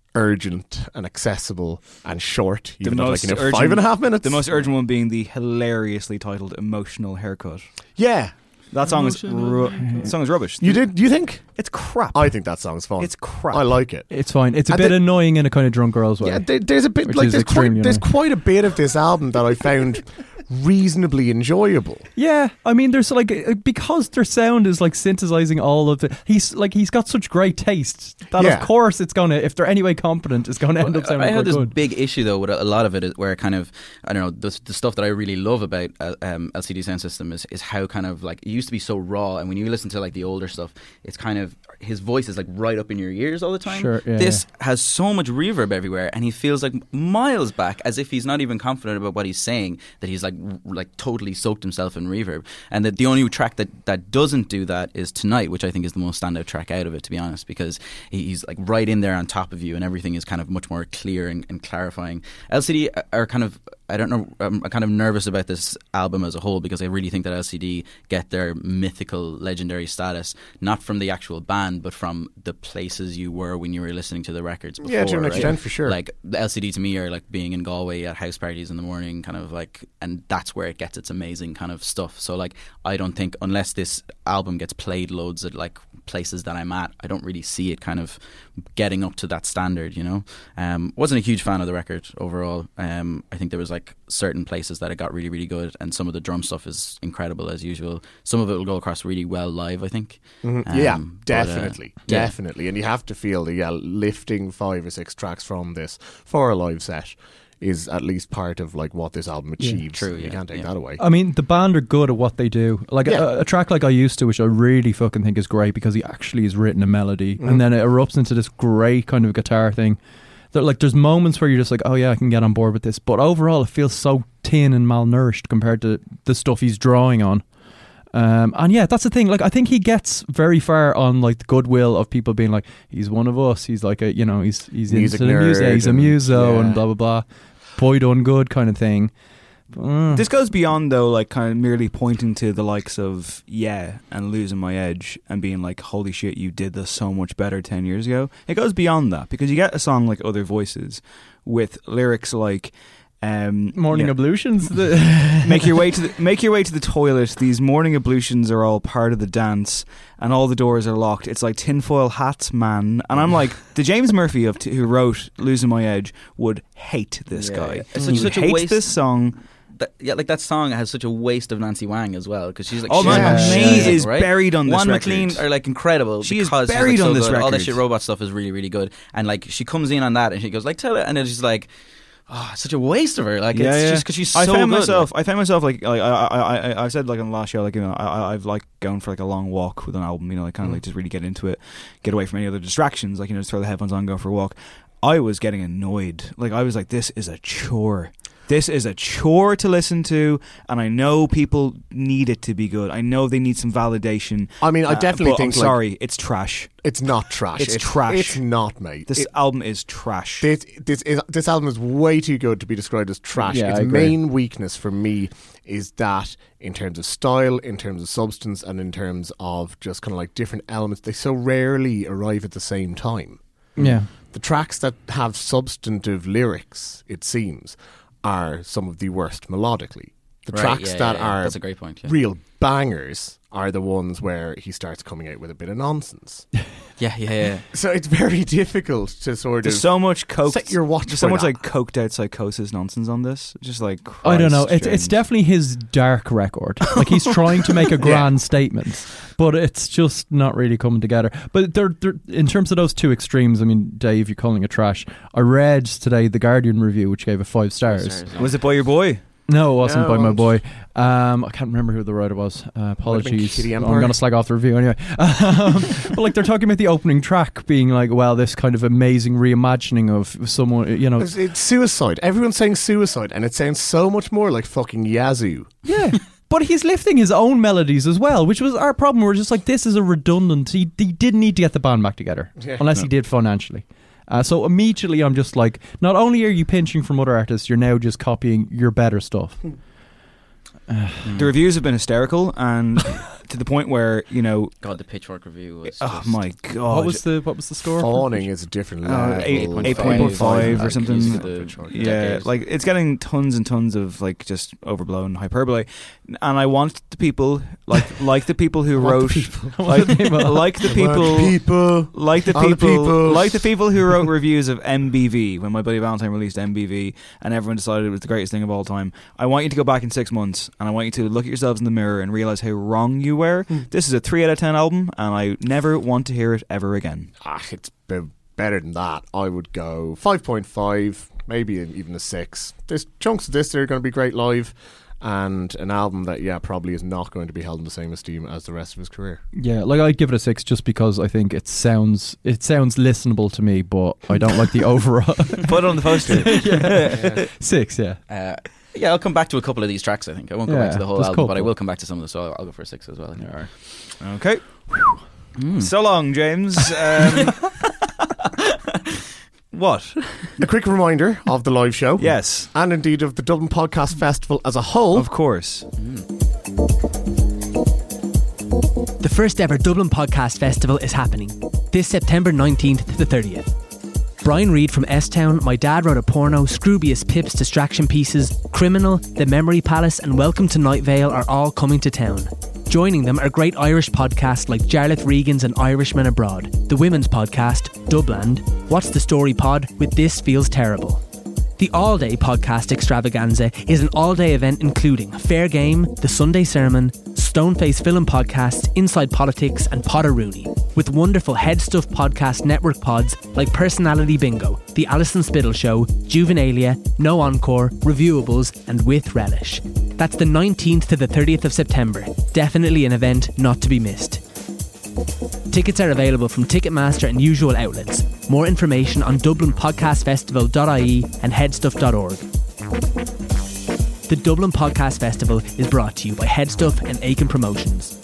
urgent and accessible and short. Even at 5.5 minutes. The most urgent one being the hilariously titled "Emotional Haircut." Yeah. That song is rubbish. You think? It's crap. I think that song's fun. It's crap. I like it. It's fine. It's a bit annoying in a kind of drunk girl's way. Yeah, there's a bit there's quite a bit of this album that I found reasonably enjoyable. Yeah, I mean, there's because their sound is synthesizing all of it. He's got such great taste that of course it's gonna, if they're anyway competent, it's gonna end up sounding I had this good. big issue though with a lot of it, where kind of, I don't know, the stuff that I really love about LCD Sound System is how kind of it used to be so raw, and when you listen to the older stuff, it's kind of, his voice is right up in your ears all the time. Sure, yeah, this has so much reverb everywhere, and he feels miles back, as if he's not even confident about what he's saying, that he's totally soaked himself in reverb. And that the only track that doesn't do that is Tonight, which I think is the most standout track out of it, to be honest, because he's right in there on top of you, and everything is kind of much more clear and clarifying. LCD are kind of, I don't know, I'm kind of nervous about this album as a whole, because I really think that LCD get their mythical, legendary status not from the actual band, but from the places you were when you were listening to the records before. Yeah, to an extent, for sure. The LCD to me are being in Galway at house parties in the morning, kind of and that's where it gets its amazing kind of stuff. So I don't think, unless this album gets played loads at places that I'm at, I don't really see it kind of getting up to that standard, Wasn't a huge fan of the record overall. I think there was certain places that it got really, really good, and some of the drum stuff is incredible as usual. Some of it will go across really well live, I think. Mm-hmm. Definitely. And you have to feel that lifting 5 or 6 tracks from this for a live set is at least part of what this album achieves. Yeah, true, you can't take that away. I mean, the band are good at what they do. A track like I Used To, which I really fucking think is great, because he actually has written a melody, and then it erupts into this great kind of guitar thing. There's moments where you're just oh yeah, I can get on board with this, but overall it feels so thin and malnourished compared to the stuff he's drawing on. And yeah, that's the thing. I think he gets very far on the goodwill of people being he's one of us. He's he's music into the music. He's a muso and blah blah blah. Boy done good kind of thing. This goes beyond though, kind of merely pointing to the likes of and Losing My Edge and being holy shit, you did this so much better 10 years ago. It goes beyond that, because you get a song like Other Voices with lyrics morning ablutions. Make your way to the toilet. These morning ablutions are all part of the dance, and all the doors are locked. It's like tinfoil hats, man. And I'm the James Murphy who wrote Losing My Edge would hate this guy. It's He such a hates waste. this song. That song has such a waste of Nancy Wang as well, because she's she is buried on this Juan record. McLean are incredible. She is because buried she's, on so this good. All that record. shit robot stuff is really, really good, and she comes in on that and she goes tell it, and then she's oh, it's such a waste of her. It's just because she's so good. I found myself I said on the last show, I've going for a long walk with an album, just really get into it, get away from any other distractions, just throw the headphones on, go for a walk. I was getting annoyed. I was this is a chore. This is a chore to listen to, and I know people need it to be good. I know they need some validation. I mean, I definitely but think I'm sorry, it's trash. It's not trash. It's trash. It's not, mate. This album is trash. This album is way too good to be described as trash. Yeah, its I agree. main weakness for me is that in terms of style, in terms of substance, and in terms of just kind of like different elements, they so rarely arrive at the same time. Yeah. The tracks that have substantive lyrics, it seems, are some of the worst melodically. The tracks that are that's a great point, real bangers are the ones where he starts coming out with a bit of nonsense. Yeah. So it's very difficult to sort There's of so much set your watch. There's so by much that. like coked out psychosis nonsense on this. Just like I don't know. Christ, It's James. definitely his dark record. Like he's trying to make a grand statement, but it's just not really coming together. But they're in terms of those two extremes. I mean, Dave, you're calling it trash. I read today the Guardian review, which gave it 5 stars. Was it by your boy? No, it wasn't No, by my it boy. I can't remember who the writer was. Apologies. Kitty I'm Empire. going to slag off the review anyway. But like they're talking about the opening track being like, well, this kind of amazing reimagining of someone, you know. It's suicide. Everyone's saying suicide, and it sounds so much more like fucking Yazoo. Yeah. But he's lifting his own melodies as well, which was our problem. We're just like, this is a redundant. He didn't need to get the band back together, unless he did financially. So immediately I'm just like, not only are you pinching from other artists, you're now just copying your better stuff. The reviews have been hysterical, and to the point where, you know, God, the Pitchfork review was oh just my God, What was the score? Fawning is a different level. 8.5 or something. Yeah, decade. like it's getting tons and tons of like just overblown hyperbole, and I want the people like the people who wrote like the people who wrote reviews of MBV when My Bloody Valentine released MBV and everyone decided it was the greatest thing of all time. I want you to go back in 6 months and I want you to look at yourselves in the mirror and realize how wrong you were. This is a 3 out of 10 album, and I never want to hear it ever again. It's better than that. I would go 5.5, maybe even a 6. There's chunks of this that are going to be great live, and an album that probably is not going to be held in the same esteem as the rest of his career. Yeah, like I'd give it a 6 just because I think it sounds listenable to me, but I don't like the overall. Put it on the poster. 6, yeah. Yeah, I'll come back to a couple of these tracks, I think. I won't go back to the whole there's album, but I couple. will come back to some of them, so I'll go for a 6 as well. I think. Okay. So long, James. What? A quick reminder of the live show. Yes. And indeed of the Dublin Podcast Festival as a whole. Of course. The first ever Dublin Podcast Festival is happening this September 19th to the 30th. Brian Reid from S-Town, My Dad Wrote a Porno, Scroobius Pip's Distraction Pieces, Criminal, The Memory Palace and Welcome to Night Vale are all coming to town. Joining them are great Irish podcasts like Jarlath Regan's and Irishmen Abroad, the women's podcast, Dubland, What's the Story Pod with This Feels Terrible. The all-day podcast extravaganza is an all-day event including Fair Game, The Sunday Sermon, Stoneface Film Podcasts, Inside Politics and Potterooney, with wonderful Head Stuff Podcast network pods like Personality Bingo, The Alison Spittle Show, Juvenalia, No Encore, Reviewables and With Relish. That's the 19th to the 30th of September. Definitely an event not to be missed. Tickets are available from Ticketmaster and usual outlets. More information on DublinPodcastFestival.ie and headstuff.org. The Dublin Podcast Festival is brought to you by Headstuff and Aiken Promotions.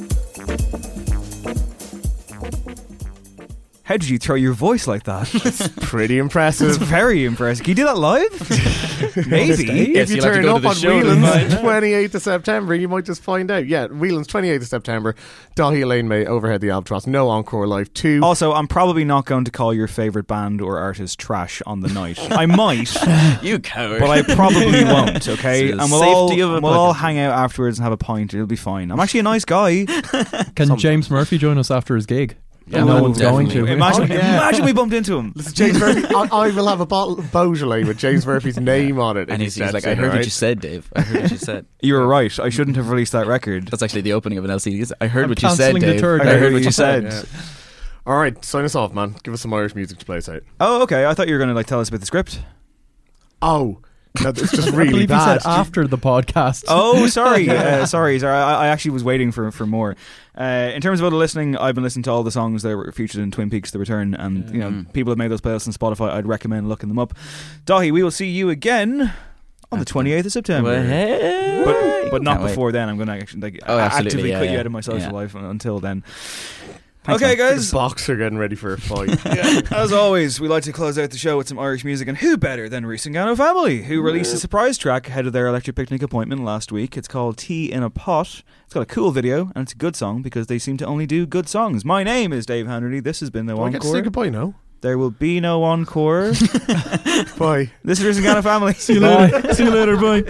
How did you throw your voice like that? It's pretty impressive. It's very impressive. Can you do that live? Maybe. If you turn up on Whelan's 28th of September, you might just find out. Yeah, Whelan's 28th of September, Dahi Lane May, Overhead the Albatross, No Encore Live 2. Also, I'm probably not going to call your favourite band or artist trash on the night. I might. You coward. But I probably won't, okay? It's And the we'll safety of a all podcast. hang out afterwards and have a pint. It'll be fine. I'm actually a nice guy. Can James Murphy join us after his gig? Yeah, no well, one's going definitely. to. Imagine we bumped into him. Listen, James Murphy, I will have a bottle of Beaujolais with James Murphy's name on it. And if he's he like, steps I in, heard what alright? you said, Dave. I heard what you said. You were right. I shouldn't have released that record. That's actually the opening of an LCD. I heard I'm what you said, cancelling the Dave. tour, I Dave. heard what you said. Yeah. All right, sign us off, man. Give us some Irish music to play us out. Oh, okay. I thought you were going to tell us about the script. Oh, no, it's just I really believe bad. you said after the podcast. Oh, sorry. Sorry. I actually was waiting for more. In terms of other listening, I've been listening to all the songs that were featured in Twin Peaks: The Return, and you know, people have made those playlists on Spotify. I'd recommend looking them up. Dahi, we will see you again on the 28th of September. Well, hey. But not Can't wait. before then. I'm going to actually absolutely, actively yeah, cut you yeah. out of my social Yeah. life until then. Thanks, Okay, man. guys. The Boxer getting ready for a fight. As always, we like to close out the show with some Irish music, and who better than Risingano Family, who released a surprise track ahead of their Electric Picnic appointment last week. It's called Tea in a Pot. It's got a cool video, and it's a good song because they seem to only do good songs. My name is Dave Hanratty. This has been The Do I get to say Encore. goodbye now? There will be no encore. Bye. This is Risingano Family. See you later. See you later. Bye.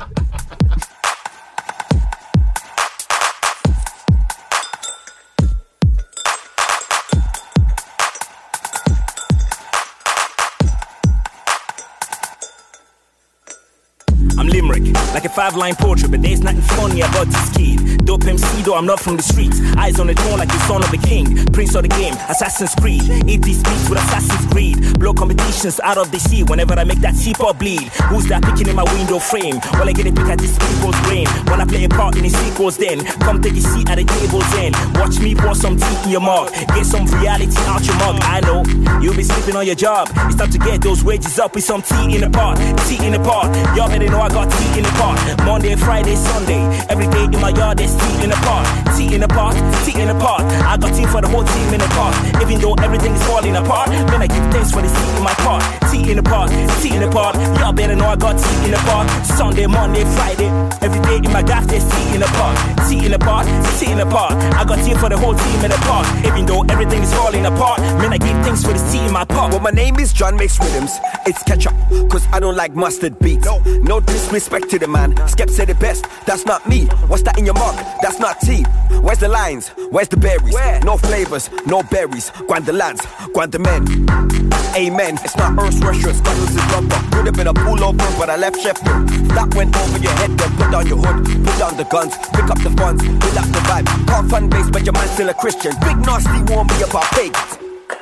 I'm Limerick, like a 5-line portrait, but there's nothing funny about this kid. Dope MC, though I'm not from the streets. Eyes on the throne like the son of a king. Prince of the game, Assassin's Creed. 80 speeds with Assassin's Creed. Blow competitions out of the sea whenever I make that teapot bleed. Who's that picking in my window frame? Well, I get a pick at this people's brain. When I play a part in the sequels then, come take a seat at the table's end. Watch me pour some tea in your mug. Get some reality out your mug. I know, you'll be sleeping on your job. It's time to get those wages up with some tea in the pot. Tea in the pot. Y'all better know I got tea in the pot. Monday, Friday, Sunday. Every day in my yard there's tea in the pot. Tea in the pot, tea in the pot. I got tea for the whole team in the pot. Even though everything is falling apart, man, I give thanks for the tea in my pot. Tea in the pot, tea in the pot. Y'all better know I got tea in the pot. Sunday, Monday, Friday. Every day in my gaff there's tea in the pot. Tea in the pot, tea in the pot. I got tea for the whole team in the pot. Even though everything is falling apart, man, I give thanks for the tea in my pot. Well, my name is John Makes Rhythms. It's ketchup, cause I don't like mustard beats. No disrespect to the man. Skep said it best, that's not me. What's that in your mug? That's not tea. Where's the lines? Where's the berries? No flavors, no berries. Grind the lads, grind the men. Amen. It's not Earth's restaurant, Scotland's is rubber. Could have been a pullover, but I left Sheffield. That went over your head, then put down your hood, put down the guns, pick up the funds, build up the vibe. Can't fund base, but your man's still a Christian. Big nasty warn me about pagans,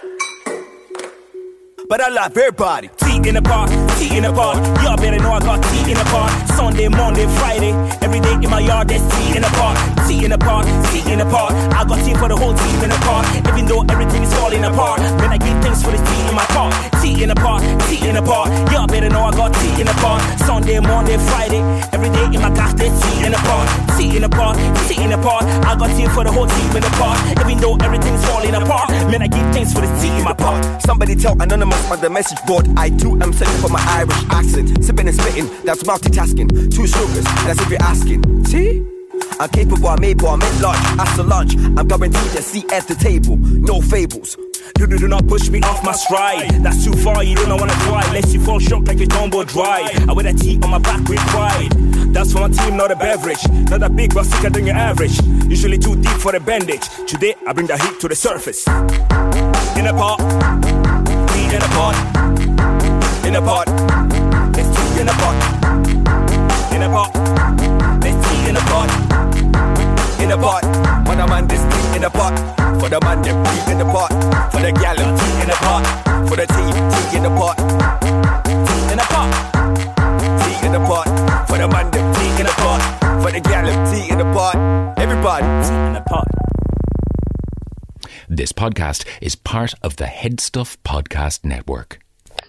but I love everybody. Tea in the pot, tea in the pot. Y'all better know I got tea in the pot. Sunday, Monday, Friday. Every day in my yard there's tea in the pot. Tea in the pot, tea in the pot. I got tea for the whole team in the pot. Even though everything is falling apart, man, I give thanks for the tea in my pot. Tea in the pot, tea in the pot. Y'all better know I got tea in the pot. Sunday, Monday, Friday. Every day in my gaff there's tea in the pot. Tea in the pot, tea in the pot. I got tea for the whole team in the pot. Even though everything's falling apart, man, I give thanks for the tea in my pot. Somebody tell Anonymous on the message board, I too am searching for my Irish accent. Sipping and spitting, that's multitasking. 2 sugars, that's if you're asking. See? I'm capable, I'm able, I'm in lunch. After lunch, I'm guaranteed a seat at the table. No fables. Do not push me off my stride. That's too far, you don't wanna try. Lest you fall short like a jumbo dry. I wear that tea on my back with pride. That's for my team, not a beverage. Not that big, but sicker than your average. Usually too deep for the bandage. Today, I bring the heat to the surface. In a pot. In a pot, in a pot, there's tea in a pot, in a pot, there's tea in a pot, in a pot. When a man this tea in a pot, for the man them tea in the pot, for the gal them tea in a pot, for the tea in the pot, tea in a pot, tea in the pot, for the man them tea in a pot, for the gal them tea in the pot. Everybody tea in a pot. This podcast is part of the Head Stuff Podcast Network.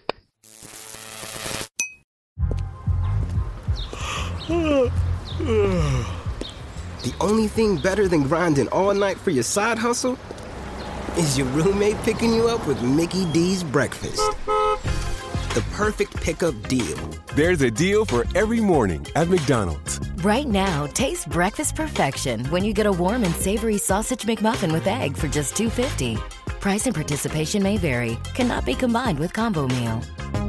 The only thing better than grinding all night for your side hustle is your roommate picking you up with Mickey D's breakfast. The perfect pickup deal. There's a deal for every morning at McDonald's. Right now, taste breakfast perfection when you get a warm and savory sausage McMuffin with egg for just $2.50. Price and participation may vary. Cannot be combined with combo meal.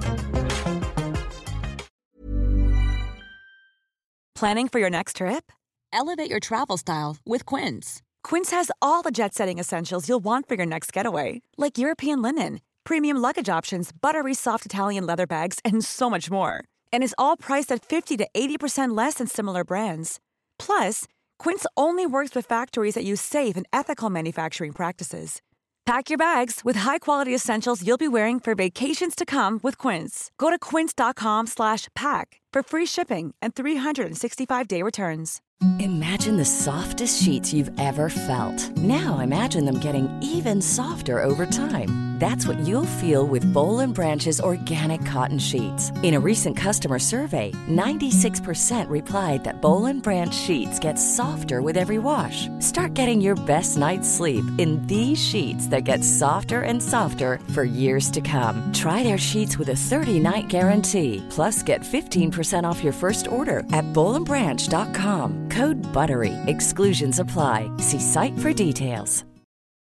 Planning for your next trip? Elevate your travel style with Quince. Quince has all the jet-setting essentials you'll want for your next getaway, like European linen, premium luggage options, buttery soft Italian leather bags, and so much more. And is all priced at 50 to 80% less than similar brands. Plus, Quince only works with factories that use safe and ethical manufacturing practices. Pack your bags with high-quality essentials you'll be wearing for vacations to come with Quince. Go to quince.com/pack for free shipping and 365-day returns. Imagine the softest sheets you've ever felt. Now imagine them getting even softer over time. That's what you'll feel with Boll & Branch's organic cotton sheets. In a recent customer survey, 96% replied that Boll & Branch sheets get softer with every wash. Start getting your best night's sleep in these sheets that get softer and softer for years to come. Try their sheets with a 30-night guarantee. Plus, get 15% off your first order at bollandbranch.com. Code BUTTERY. Exclusions apply. See site for details.